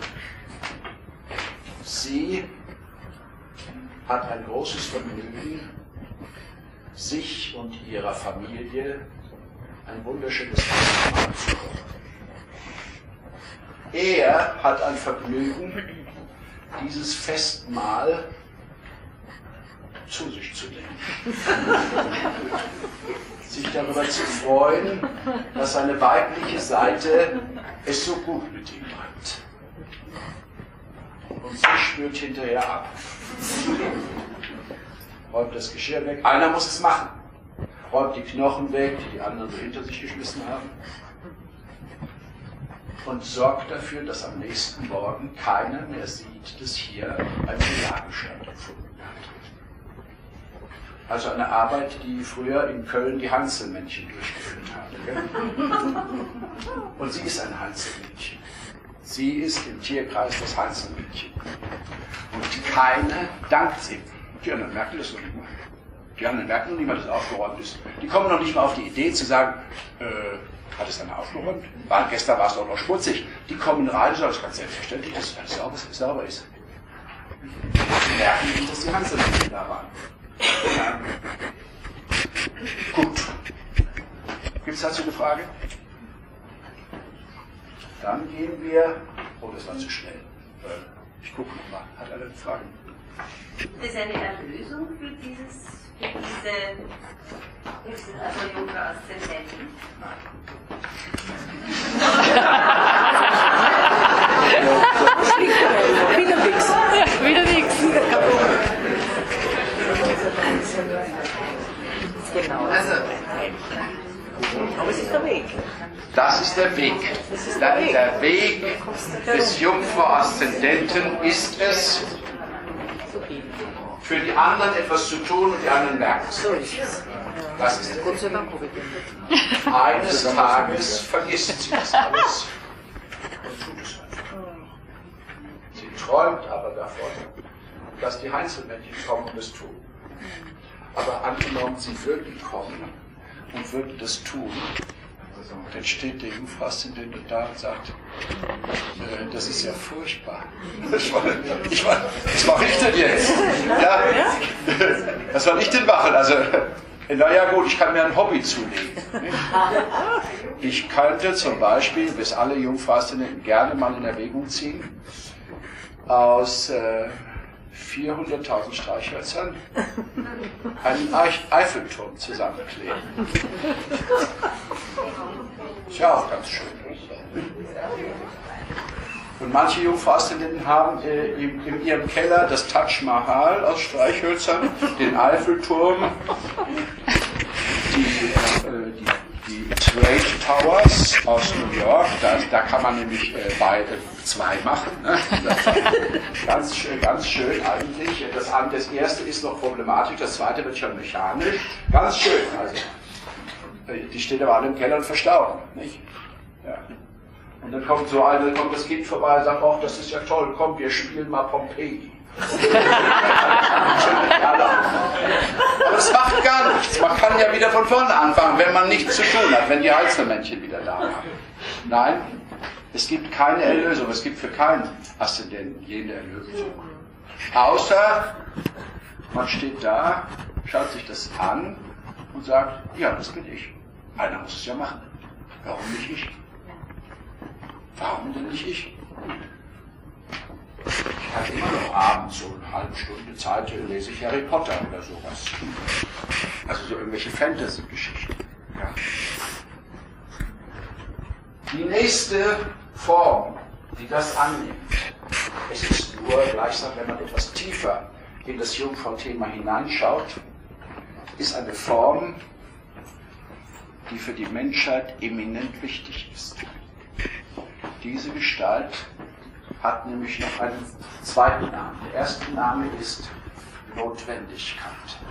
Sie hat ein großes Vergnügen, sich und ihrer Familie ein wunderschönes Festmahl zu kochen. Er hat ein Vergnügen, dieses Festmahl zu sich zu nehmen. Sich darüber zu freuen, dass seine weibliche Seite es so gut mit ihm meint. Und sie spürt hinterher ab. Räumt das Geschirr weg. Einer muss es machen. Räumt die Knochen weg, die die anderen so hinter sich geschmissen haben. Und sorgt dafür, dass am nächsten Morgen keiner mehr sieht, dass hier ein Fehler stattgefunden hat. Also eine Arbeit, die früher in Köln die Heinzelmännchen durchgeführt haben. Und sie ist ein Heinzelmännchen. Sie ist im Tierkreis das Heinzelmännchen. Und keine dankt ihm. Die anderen merken das noch nicht mal. Die anderen merken noch nicht mal, dass es aufgeräumt ist. Die kommen noch nicht mal auf die Idee zu sagen, hat es dann aufgeräumt? Gestern war es doch noch schmutzig. Die kommen rein und sagen, das ist ganz selbstverständlich, dass es alles sauber ist. Die merken nicht, dass die Heinzelmännchen da waren. Ja. Gut. Gibt es dazu eine Frage? Dann gehen wir. Oh, das war zu schnell. Ich gucke nochmal. Hat einer eine Frage? Gibt es eine Erlösung für diese Yoga-Aszendenten? Wieder nichts. Wieder nichts. Genau. Aber es ist der Weg. Das ist der Weg. Der Weg des Jungfrau-Aszendenten ist es, für die anderen etwas zu tun und die anderen merken es. So ist es. Das ist der Gott Weg. sei Dank habe ich den. Eines Tages vergisst sie das alles und tut es einfach. Sie träumt aber davon, dass die Heinzelmännchen kommen und es tun. Aber angenommen, sie würden kommen und würden das tun, dann steht der Jungfrau-Aszendent da und sagt, das ist ja furchtbar. Was mache ich denn jetzt? Ja, was soll ich denn machen? Also, naja gut, ich kann mir ein Hobby zulegen. Ich könnte zum Beispiel, bis alle Jungfrau-Aszendenten gerne mal in Erwägung ziehen, aus 400.000 Streichhölzern einen Eiffelturm zusammenkleben. Ist ja auch ganz schön. Und manche Jungfrau-Aszendenten haben in ihrem Keller das Taj Mahal aus Streichhölzern, den Eiffelturm, die Trade Towers aus New York, da kann man nämlich zwei machen. Ne? Ganz schön eigentlich. Das erste ist noch problematisch, das zweite wird schon mechanisch. Ganz schön. Also, die stehen aber alle im Keller und verstauben. Nicht? Ja. Und dann kommt das Kind vorbei und sagt, ach, das ist ja toll, komm, wir spielen mal Pompeji. Aber es macht gar nichts. Man kann ja wieder von vorne anfangen, wenn man nichts zu tun hat, wenn die Heinzelmännchen wieder da haben. Nein, es gibt keine Erlösung. Es gibt für keinen Aszendenten jene Erlösung. Außer man steht da, schaut sich das an und sagt, ja, das bin ich. Einer muss es ja machen. Warum nicht ich? Warum denn nicht ich? Ich habe immer noch abends so eine halbe Stunde Zeit, lese ich Harry Potter oder sowas. Also so irgendwelche Fantasy-Geschichten. Ja. Die nächste Form, die das annimmt, es ist nur gleichsam, wenn man etwas tiefer in das Jungfrau-Thema hineinschaut, ist eine Form, die für die Menschheit eminent wichtig ist. Diese Gestalt hat nämlich noch einen zweiten Namen. Der erste Name ist Notwendigkeit.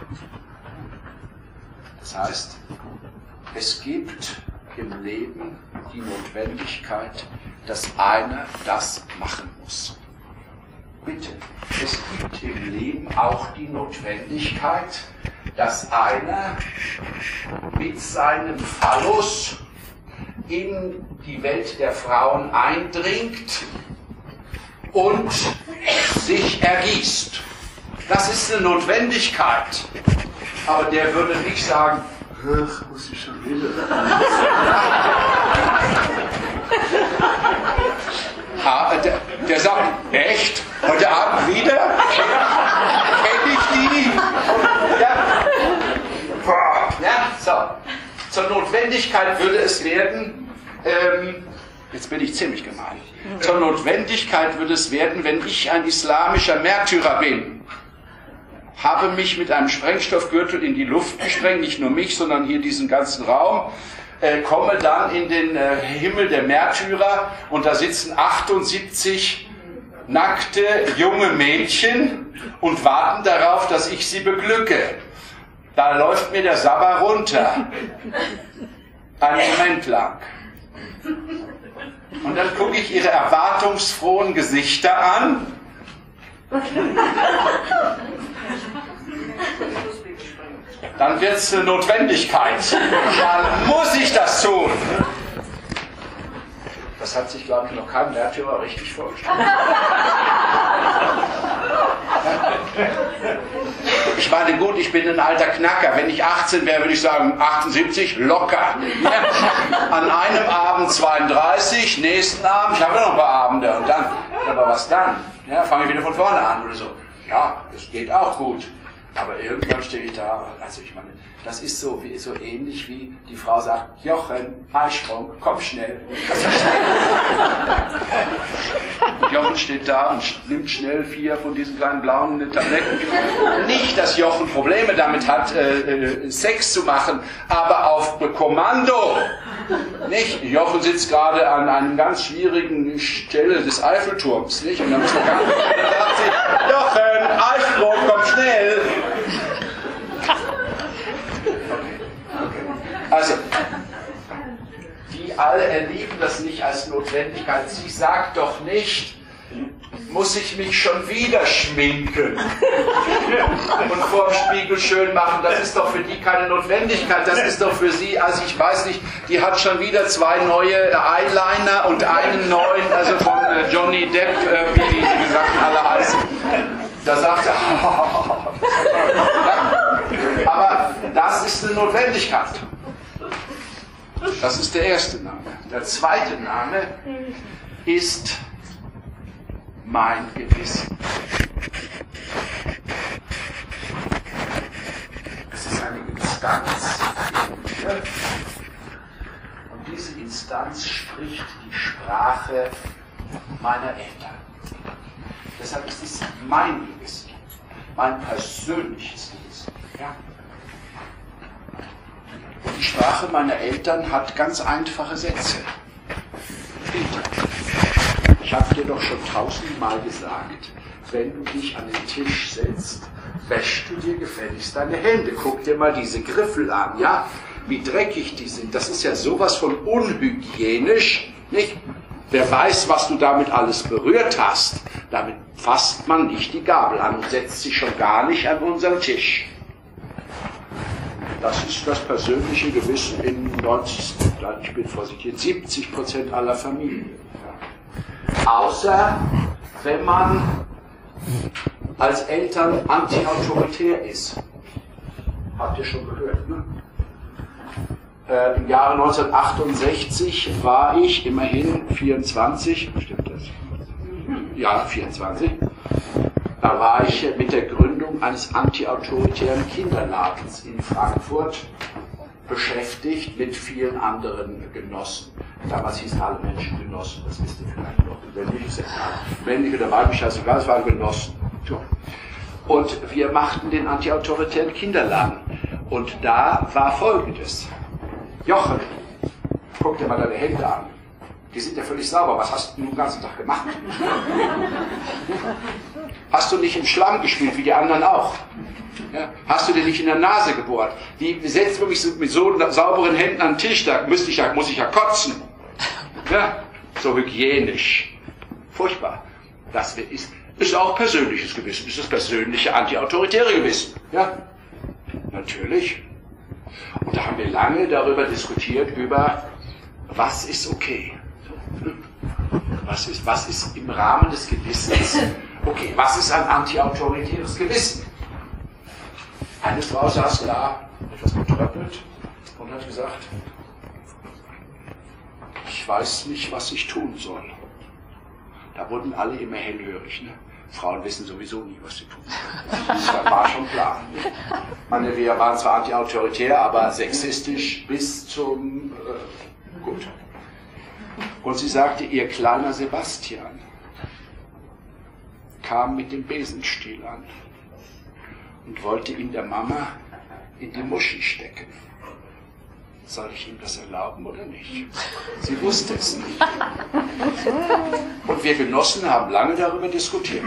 Das heißt, es gibt im Leben die Notwendigkeit, dass einer das machen muss. Bitte, es gibt im im Leben auch die Notwendigkeit, dass einer mit seinem Phallus in die Welt der Frauen eindringt und sich ergießt. Das ist eine Notwendigkeit. Aber der würde nicht sagen, ach, muss ich schon wieder. Der sagt, echt? Heute Abend wieder? Kenn ich die? Ja, so. Zur Notwendigkeit würde es werden, jetzt bin ich ziemlich gemein, zur Notwendigkeit würde es werden, wenn ich ein islamischer Märtyrer bin, habe mich mit einem Sprengstoffgürtel in die Luft gesprengt, nicht nur mich, sondern hier diesen ganzen Raum, komme dann in den Himmel der Märtyrer und da sitzen 78 nackte junge Mädchen und warten darauf, dass ich sie beglücke. Da läuft mir der Sabber runter. Einen Moment lang. Und dann gucke ich ihre erwartungsfrohen Gesichter an. Dann wird es eine Notwendigkeit. Dann muss ich das tun. Das hat sich, glaube ich, noch kein Märtyrer richtig vorgestellt. Ich meine, gut, ich bin ein alter Knacker. Wenn ich 18 wäre, würde ich sagen, 78, locker. An einem Abend 32, nächsten Abend, ich habe noch ein paar Abende. Und dann, aber was dann? Ja, fange ich wieder von vorne an oder so. Ja, das geht auch gut. Aber irgendwann stehe ich da, also ich meine, das ist so ähnlich wie die Frau sagt, Jochen, Eisprung, komm schnell. Und Jochen steht da und nimmt schnell 4 von diesen kleinen blauen Tabletten. Nicht, dass Jochen Probleme damit hat, Sex zu machen, aber auf Kommando. Nicht? Jochen sitzt gerade an einer ganz schwierigen Stelle des Eiffelturms, nicht? Und dann sagt sie, Jochen, Eisprung, komm schnell. Also, die alle erleben das nicht als Notwendigkeit. Sie sagt doch nicht, muss ich mich schon wieder schminken und vor dem Spiegel schön machen. Das ist doch für die keine Notwendigkeit. Das ist doch für sie, also ich weiß nicht, die hat schon wieder 2 neue Eyeliner und einen neuen, also von Johnny Depp, wie die Sachen alle heißen. Da sagt er, aber das ist eine Notwendigkeit. Das ist der erste Name. Der zweite Name ist mein Gewissen. Es ist eine Instanz in mir. Und diese Instanz spricht die Sprache meiner Eltern. Deshalb ist es mein Gewissen, mein persönliches Gewissen. Ja? Und die Sprache meiner Eltern hat ganz einfache Sätze. Ich habe dir doch schon 1000-mal gesagt, wenn du dich an den Tisch setzt, wäschst du dir gefälligst deine Hände. Guck dir mal diese Griffel an, ja? Wie dreckig die sind. Das ist ja sowas von unhygienisch, nicht? Wer weiß, was du damit alles berührt hast, damit fasst man nicht die Gabel an und setzt sich schon gar nicht an unseren Tisch. Das ist das persönliche Gewissen in 90, ich bin vorsichtig, 70% aller Familien. Außer wenn man als Eltern anti-autoritär ist. Habt ihr schon gehört, ne? Im Jahre 1968 war ich immerhin 24, stimmt das? Ja, 24. Da war ich mit der Gründung eines anti-autoritären Kinderladens in Frankfurt beschäftigt mit vielen anderen Genossen. Damals hießen alle Menschen Genossen, das wisst ihr vielleicht noch. Männlich oder weiblich, scheißegal, es waren Genossen. So. Und wir machten den anti-autoritären Kinderladen. Und da war Folgendes. Jochen, guck dir mal deine Hände an. Die sind ja völlig sauber. Was hast du den ganzen Tag gemacht? Hast du nicht im Schlamm gespielt, wie die anderen auch? Ja? Hast du dir nicht in der Nase gebohrt? Die setzt mich mit so sauberen Händen an den Tisch, da muss ich ja kotzen. Ja? So hygienisch. Furchtbar. Das ist, ist auch persönliches Gewissen, ist das persönliche antiautoritäre Gewissen. Ja, natürlich. Und da haben wir lange darüber diskutiert, über was ist okay. Was ist im Rahmen des Gewissens okay? Was ist ein antiautoritäres Gewissen? Eine Frau saß da, etwas betröppelt, und hat gesagt, ich weiß nicht, was ich tun soll. Da wurden alle immer hellhörig. Ne? Frauen wissen sowieso nie, was sie tun sollen. Das war schon klar. Wir waren zwar antiautoritär, aber sexistisch bis zum... gut. Und sie sagte, ihr kleiner Sebastian kam mit dem Besenstiel an und wollte ihn der Mama in die Muschi stecken. Soll ich ihm das erlauben oder nicht? Sie wusste es nicht. Und wir Genossen haben lange darüber diskutiert.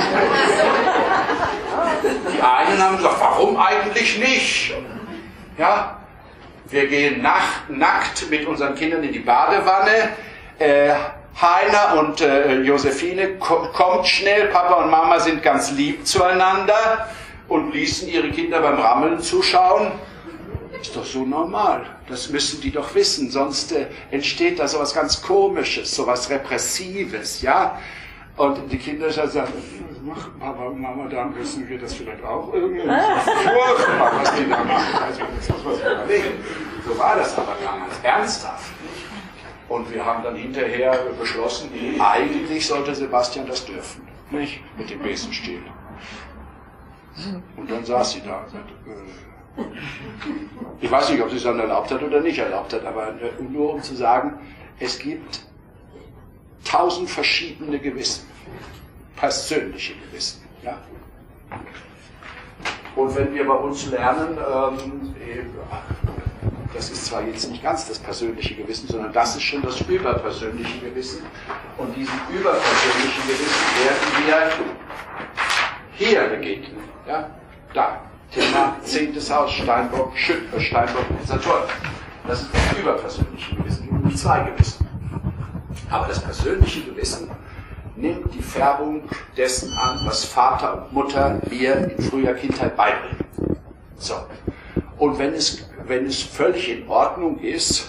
Die einen haben gesagt, warum eigentlich nicht? Ja, wir gehen nackt mit unseren Kindern in die Badewanne. Heiner und Josephine kommt schnell, Papa und Mama sind ganz lieb zueinander und ließen ihre Kinder beim Rammeln zuschauen. Ist doch so normal, das müssen die doch wissen, sonst entsteht da sowas ganz Komisches, sowas Repressives, ja? Und die Kinder sagen, Papa und Mama, da müssen wir das vielleicht auch irgendwie, das ist furchtbar, was die da machen, also das muss man sich überlegen. So war das aber damals, ernsthaft. Und wir haben dann hinterher beschlossen, eigentlich sollte Sebastian das dürfen, nicht? Mit dem Besenstiel. Und dann saß sie da und sagte, ich weiß nicht, ob sie es dann erlaubt hat oder nicht erlaubt hat, aber nur um zu sagen, es gibt 1000 verschiedene Gewissen, persönliche Gewissen. Ja? Und wenn wir bei uns lernen, das ist zwar jetzt nicht ganz das persönliche Gewissen, sondern das ist schon das überpersönliche Gewissen. Und diesem überpersönlichen Gewissen werden wir hier begegnen. Ja? Da. Thema 10. Haus, Steinbock, Saturn. Das ist das überpersönliche Gewissen. Es gibt nämlich 2 Gewissen. Aber das persönliche Gewissen nimmt die Färbung dessen an, was Vater und Mutter mir in früher Kindheit beibringen. So. Und wenn es völlig in Ordnung ist,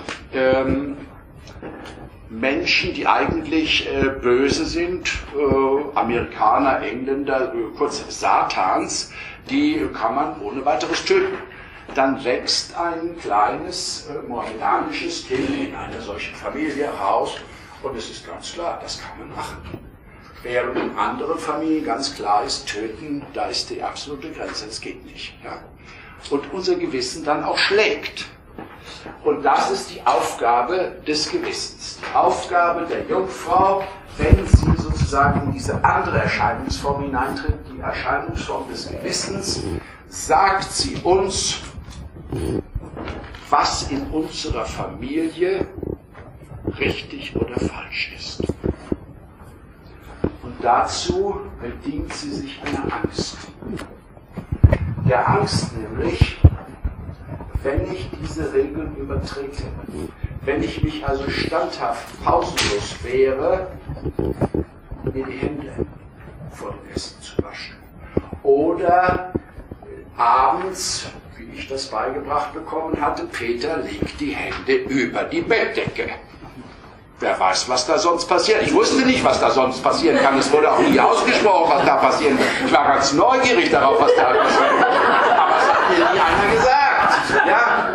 Menschen, die eigentlich böse sind, Amerikaner, Engländer, kurz Satans, die kann man ohne weiteres töten. Dann wächst ein kleines mohammedanisches Kind in einer solchen Familie heraus und es ist ganz klar, das kann man machen. Während in anderen Familien ganz klar ist, töten, da ist die absolute Grenze, das geht nicht. Ja? Und unser Gewissen dann auch schlägt. Und das ist die Aufgabe des Gewissens. Die Aufgabe der Jungfrau, wenn sie sozusagen in diese andere Erscheinungsform hineintritt, die Erscheinungsform des Gewissens, sagt sie uns, was in unserer Familie richtig oder falsch ist. Und dazu bedient sie sich einer Angst. Der Angst nämlich, wenn ich diese Regeln übertrete, wenn ich mich also standhaft pausenlos wehre, mir die Hände vor dem Essen zu waschen. Oder abends, wie ich das beigebracht bekommen hatte, Peter legt die Hände über die Bettdecke. Wer weiß, was da sonst passiert. Ich wusste nicht, was da sonst passieren kann. Es wurde auch nie ausgesprochen, was da passieren kann. Ich war ganz neugierig darauf, was da passiert. Aber es hat mir nie einer gesagt. Ja.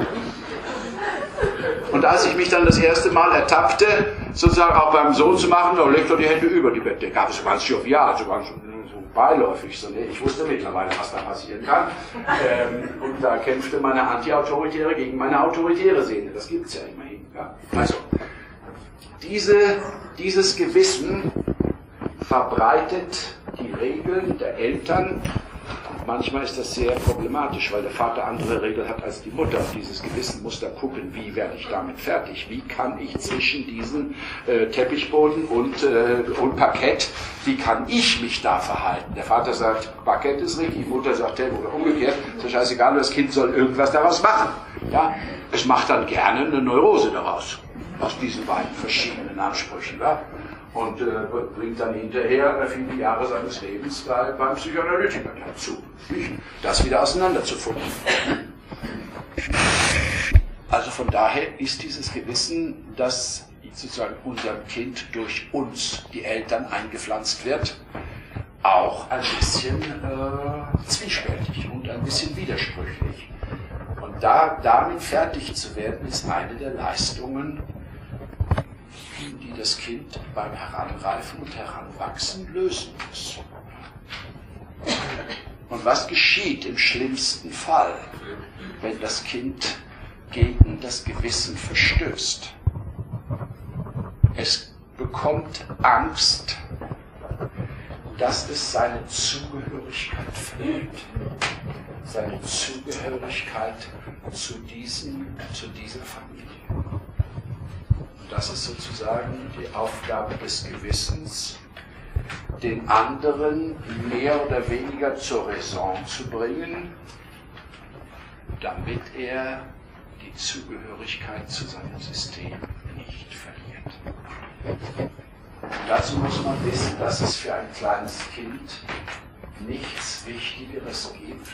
Und als ich mich dann das erste Mal ertappte, sozusagen auch beim Sohn zu machen, da legt er die Hände über die Bettdecke. Aber so ganz jovial, so ganz so beiläufig. So, nee, ich wusste mittlerweile, was da passieren kann. Und da kämpfte meine Anti-Autoritäre gegen meine autoritäre Seele. Das gibt es ja immerhin. Ja. Also, dieses Gewissen verbreitet die Regeln der Eltern. Und manchmal ist das sehr problematisch, weil der Vater andere Regeln hat als die Mutter. Und dieses Gewissen muss da gucken, wie werde ich damit fertig? Wie kann ich zwischen diesen Teppichboden und Parkett, wie kann ich mich da verhalten? Der Vater sagt, Parkett ist richtig, die Mutter sagt, oder umgekehrt, ist ja scheißegal, das Kind soll irgendwas daraus machen. Ja? Es macht dann gerne eine Neurose daraus. Aus diesen beiden verschiedenen Ansprüchen. Ja? und bringt dann hinterher viele Jahre seines Lebens beim Psychoanalytiker dazu, das wieder auseinanderzufunden. Also von daher ist dieses Gewissen, das sozusagen unserem Kind durch uns, die Eltern, eingepflanzt wird, auch ein bisschen zwiespältig und ein bisschen widersprüchlich. Und damit fertig zu werden, ist eine der Leistungen, die das Kind beim Heranreifen und Heranwachsen lösen muss. Und was geschieht im schlimmsten Fall, wenn das Kind gegen das Gewissen verstößt? Es bekommt Angst, dass es seine Zugehörigkeit verliert. Seine Zugehörigkeit zu dieser Familie. Und das ist sozusagen die Aufgabe des Gewissens, den anderen mehr oder weniger zur Raison zu bringen, damit er die Zugehörigkeit zu seinem System nicht verliert. Und dazu muss man wissen, dass es für ein kleines Kind nichts Wichtigeres gibt,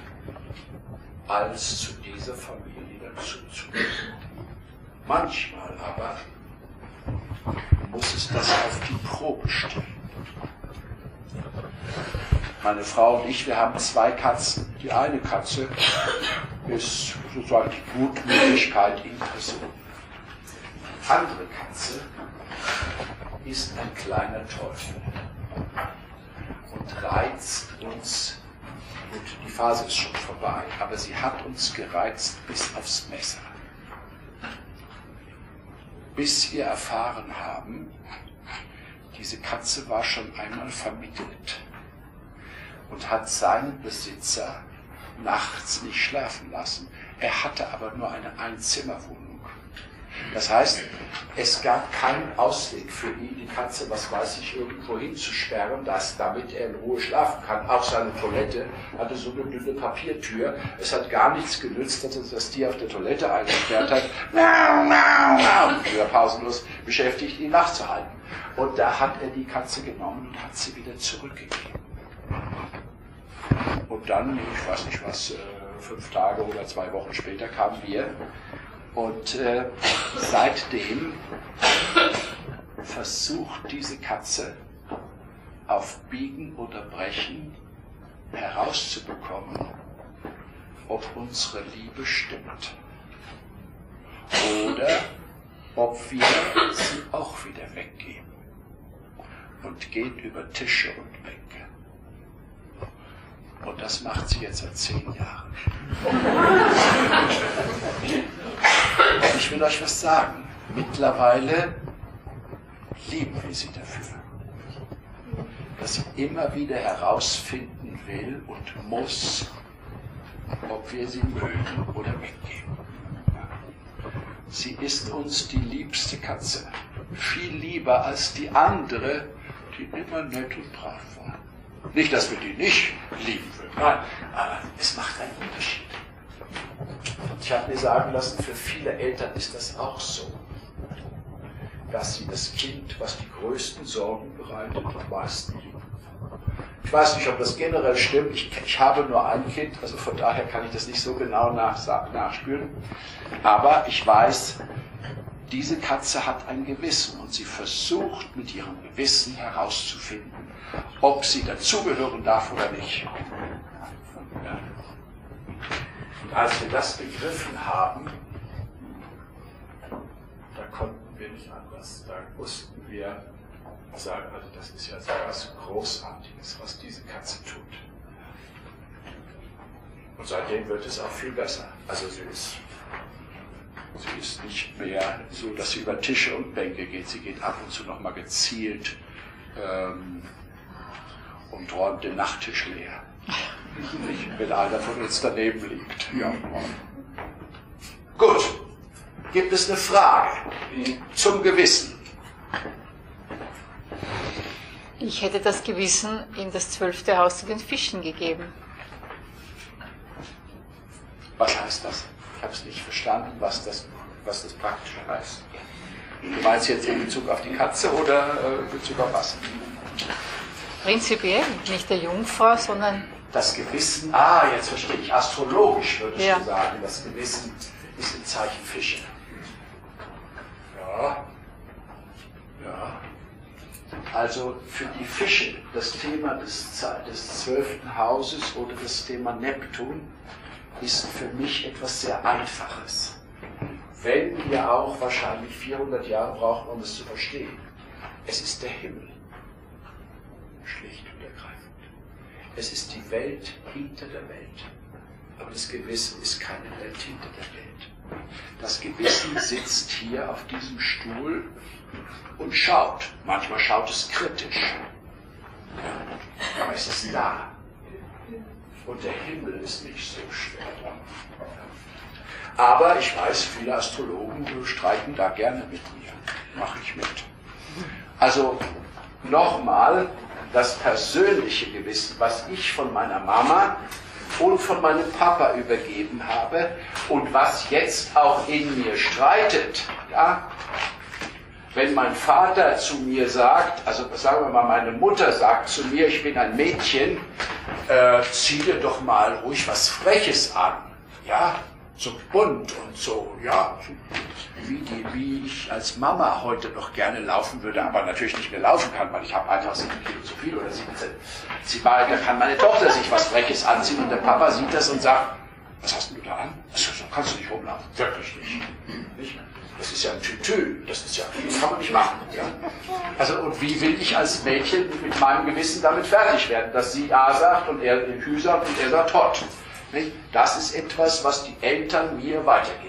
als zu dieser Familie dazuzugehören. Manchmal aber muss es das auf die Probe stellen. Meine Frau und ich, wir haben 2 Katzen. Die eine Katze ist sozusagen die Gutmütigkeit in Person. Die andere Katze ist ein kleiner Teufel und reizt uns, gut, die Phase ist schon vorbei, aber sie hat uns gereizt bis aufs Messer. Bis wir erfahren haben, diese Katze war schon einmal vermittelt und hat seinen Besitzer nachts nicht schlafen lassen. Er hatte aber nur eine Einzimmerwohnung. Das heißt, es gab keinen Ausweg für ihn, die Katze, was weiß ich, irgendwo hinzusperren, damit er in Ruhe schlafen kann. Auch seine Toilette hatte so eine dünne Papiertür. Es hat gar nichts genützt, dass er das Tier auf der Toilette eingesperrt hat. Und wieder pausenlos beschäftigt, ihn nachzuhalten. Und da hat er die Katze genommen und hat sie wieder zurückgegeben. Und dann, ich weiß nicht was, 5 Tage oder 2 Wochen später kamen wir. Und seitdem versucht diese Katze auf Biegen oder Brechen herauszubekommen, ob unsere Liebe stimmt oder ob wir sie auch wieder weggeben, und geht über Tische und Bänke. Und das macht sie jetzt seit 10 Jahren. Ich will euch was sagen. Mittlerweile lieben wir sie dafür, dass sie immer wieder herausfinden will und muss, ob wir sie mögen oder weggeben. Sie ist uns die liebste Katze. Viel lieber als die andere, die immer nett und brav war. Nicht, dass wir die nicht lieben würden, nein, aber es macht einen Unterschied. Und ich habe mir sagen lassen, für viele Eltern ist das auch so, dass sie das Kind, was die größten Sorgen bereitet, am meisten lieben. Ich weiß nicht, ob das generell stimmt. Ich habe nur ein Kind, also von daher kann ich das nicht so genau nachspüren. Aber ich weiß, diese Katze hat ein Gewissen und sie versucht mit ihrem Gewissen herauszufinden, ob sie dazugehören darf oder nicht. Ja. Und als wir das begriffen haben, da konnten wir nicht anders. Da mussten wir sagen, also das ist ja so etwas Großartiges, was diese Katze tut. Und seitdem wird es auch viel besser. Also sie ist nicht mehr so, dass sie über Tische und Bänke geht. Sie geht ab und zu nochmal gezielt und räumt den Nachttisch leer. Wenn einer von uns daneben liegt. Ja. Gut. Gibt es eine Frage zum Gewissen? Ich hätte das Gewissen in das 12. Haus zu den Fischen gegeben. Was heißt das? Ich habe es nicht verstanden, was das praktisch heißt. Du meinst jetzt in Bezug auf die Katze oder in Bezug auf was? Prinzipiell, nicht der Jungfrau, sondern Das Gewissen, jetzt verstehe ich, astrologisch würdest du sagen, das Gewissen ist im Zeichen Fische. Ja. Also für die Fische das Thema des 12. Hauses oder das Thema Neptun ist für mich etwas sehr Einfaches. Wenn wir auch wahrscheinlich 400 Jahre brauchen, um es zu verstehen. Es ist der Himmel. Schlicht und ergreifend. Es ist die Welt hinter der Welt. Aber das Gewissen ist keine Welt hinter der Welt. Das Gewissen sitzt hier auf diesem Stuhl und schaut. Manchmal schaut es kritisch. Aber es ist da. Und der Himmel ist nicht so schwer dran. Aber ich weiß, viele Astrologen streiten da gerne mit mir. Mache ich mit. Also nochmal, das persönliche Gewissen, was ich von meiner Mama und von meinem Papa übergeben habe und was jetzt auch in mir streitet, ja, wenn mein Vater zu mir sagt, also sagen wir mal, meine Mutter sagt zu mir, ich bin ein Mädchen, zieh dir doch mal ruhig was Freches an, ja, so bunt und so, ja, wie ich als Mama heute noch gerne laufen würde, aber natürlich nicht mehr laufen kann, weil ich habe einfach 7 Kilo zu viel oder 17. Da kann meine Tochter sich was Freches anziehen und der Papa sieht das und sagt, was hast du da an? So kannst du nicht rumlaufen. Wirklich nicht. Das ist ja ein Tütü, das kann man nicht machen. Ja? Also und wie will ich als Mädchen mit meinem Gewissen damit fertig werden, dass sie A sagt und er Hü sagt und er sagt Hot. Nicht? Das ist etwas, was die Eltern mir weitergeben.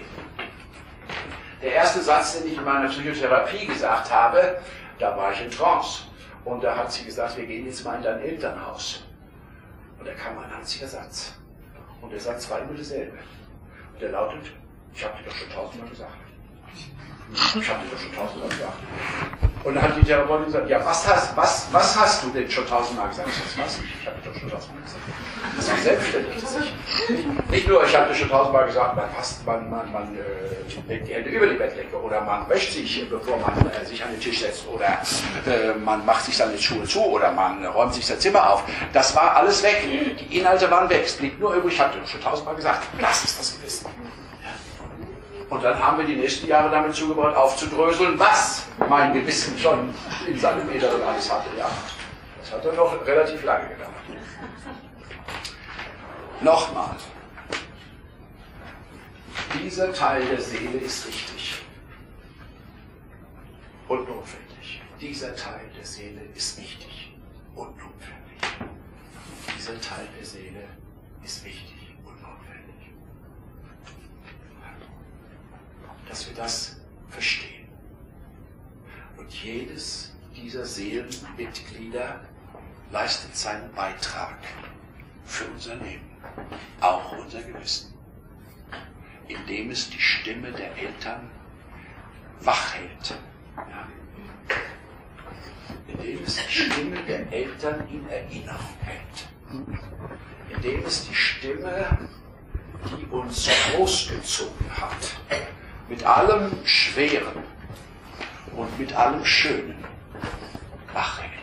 Der erste Satz, den ich in meiner Psychotherapie gesagt habe, da war ich in Trance. Und da hat sie gesagt, wir gehen jetzt mal in dein Elternhaus. Und da kam ein einziger Satz. Und der Satz war immer derselbe. Und der lautet, ich habe dir doch schon 1000-mal gesagt. Ich habe dir doch schon 1000-mal gesagt. Und dann hat die Therapeutin gesagt, ja, was hast du denn schon 1000-mal gesagt? Ich sage, was? Ich habe dir doch schon 1000-mal gesagt. Das war selbstständig. Nicht nur, ich habe dir schon 1000-mal gesagt, man legt die Hände über die Bettdecke oder man wäscht sich, bevor man sich an den Tisch setzt oder man macht sich dann die Schuhe zu oder man räumt sich sein Zimmer auf. Das war alles weg. Die Inhalte waren weg. Es blieb nur übrig, ich habe dir schon 1000-mal gesagt. Das ist das Gewissen. Und dann haben wir die nächsten Jahre damit zugebracht, aufzudröseln, was mein Gewissen schon in seinem Inneren alles hatte. Ja. Das hat dann noch relativ lange gedauert. Nochmal. Dieser Teil der Seele ist richtig und notwendig. Dieser Teil der Seele ist wichtig und notwendig. Dieser Teil der Seele ist wichtig und notwendig. Dass wir das verstehen. Und jedes dieser Seelenmitglieder leistet seinen Beitrag für unser Leben, auch unser Gewissen, indem es die Stimme der Eltern wach hält. Ja? Indem es die Stimme der Eltern in Erinnerung hält. Indem es die Stimme, die uns großgezogen hat, mit allem Schweren und mit allem Schönen wach hält.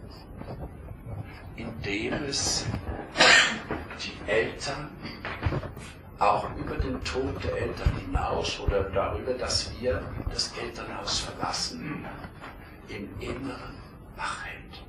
Indem es die Eltern auch über den Tod der Eltern hinaus oder darüber, dass wir das Elternhaus verlassen, im Inneren wach hält.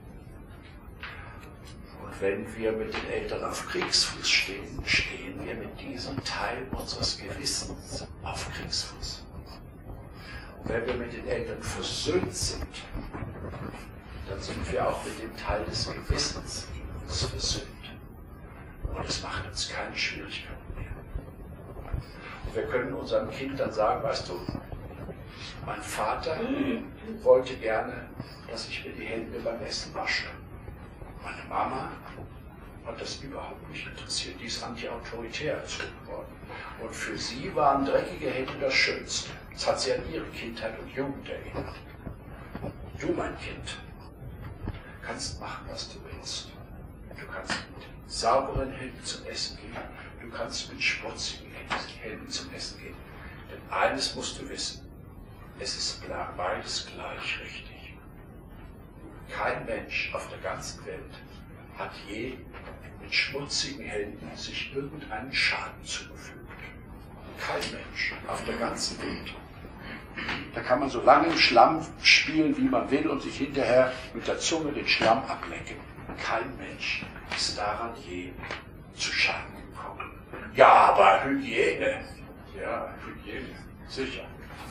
Und wenn wir mit den Eltern auf Kriegsfuß stehen, stehen wir mit diesem Teil unseres Gewissens auf Kriegsfuß. Und wenn wir mit den Eltern versöhnt sind, dann sind wir auch mit dem Teil des Gewissens in uns versöhnt. Und es macht uns keine Schwierigkeiten mehr. Und wir können unserem Kind dann sagen, weißt du, mein Vater wollte gerne, dass ich mir die Hände beim Essen wasche. Meine Mama hat das überhaupt nicht interessiert. Die ist anti-autoritär erzogen worden. Und für sie waren dreckige Hände das Schönste. Das hat sie an ihre Kindheit und Jugend erinnert. Du, mein Kind, kannst machen, was du willst. Du kannst mit sauberen Händen zum Essen gehen. Du kannst mit schmutzigen Händen zum Essen gehen. Denn eines musst du wissen. Es ist beides gleich richtig. Kein Mensch auf der ganzen Welt hat je mit schmutzigen Händen sich irgendeinen Schaden zugefügt. Kein Mensch auf der ganzen Welt. Da kann man so lange im Schlamm spielen, wie man will, und sich hinterher mit der Zunge den Schlamm ablecken. Kein Mensch ist daran je zu Schaden gekommen. Ja, aber Hygiene. Ja, Hygiene, sicher.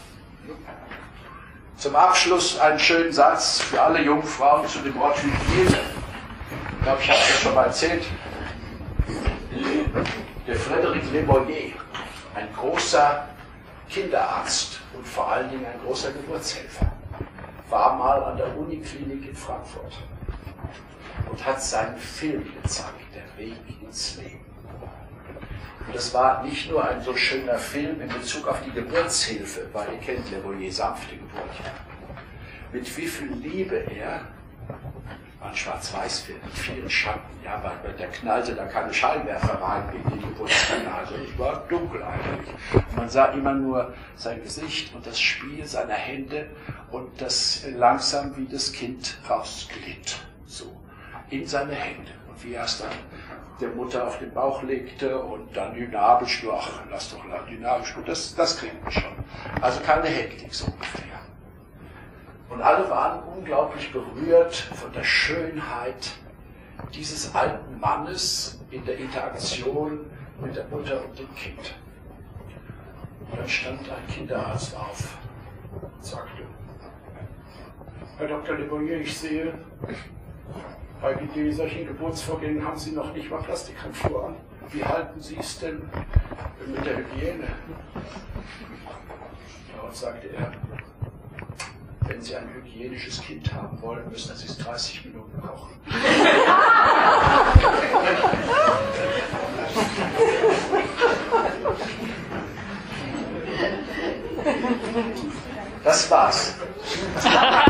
Zum Abschluss einen schönen Satz für alle Jungfrauen zu dem Wort Hygiene. Ich glaube, ich habe das schon mal erzählt. Der Frédéric Le Boyer, ein großer Kinderarzt und vor allen Dingen ein großer Geburtshelfer, war mal an der Uniklinik in Frankfurt und hat seinen Film gezeigt, Der Weg ins Leben. Und das war nicht nur ein so schöner Film in Bezug auf die Geburtshilfe, weil ihr kennt Le Boyer, sanfte Geburt. Mit wie viel Liebe er, war ein Schwarz-Weiß-Film mit vielen Schatten, ja, weil der knallte da keine Scheinwerfer rein in den Geburtskanal, also es war dunkel eigentlich. Und man sah immer nur sein Gesicht und das Spiel seiner Hände und das langsam, wie das Kind rausglitt, so, in seine Hände. Und wie er es dann der Mutter auf den Bauch legte und dann dynamisch, ach, lass doch lang dynamisch, das kriegen wir schon. Also keine Hektik so ungefähr. Und alle waren unglaublich berührt von der Schönheit dieses alten Mannes in der Interaktion mit der Mutter und dem Kind. Und dann stand ein Kinderarzt auf und sagte: Herr Dr. Le Boyer, ich sehe, bei solchen Geburtsvorgängen haben Sie noch nicht mal Plastikhandschuhe an. Wie halten Sie es denn mit der Hygiene? Ja, und sagte er: Wenn Sie ein hygienisches Kind haben wollen, müssen Sie es 30 Minuten kochen. Das war's.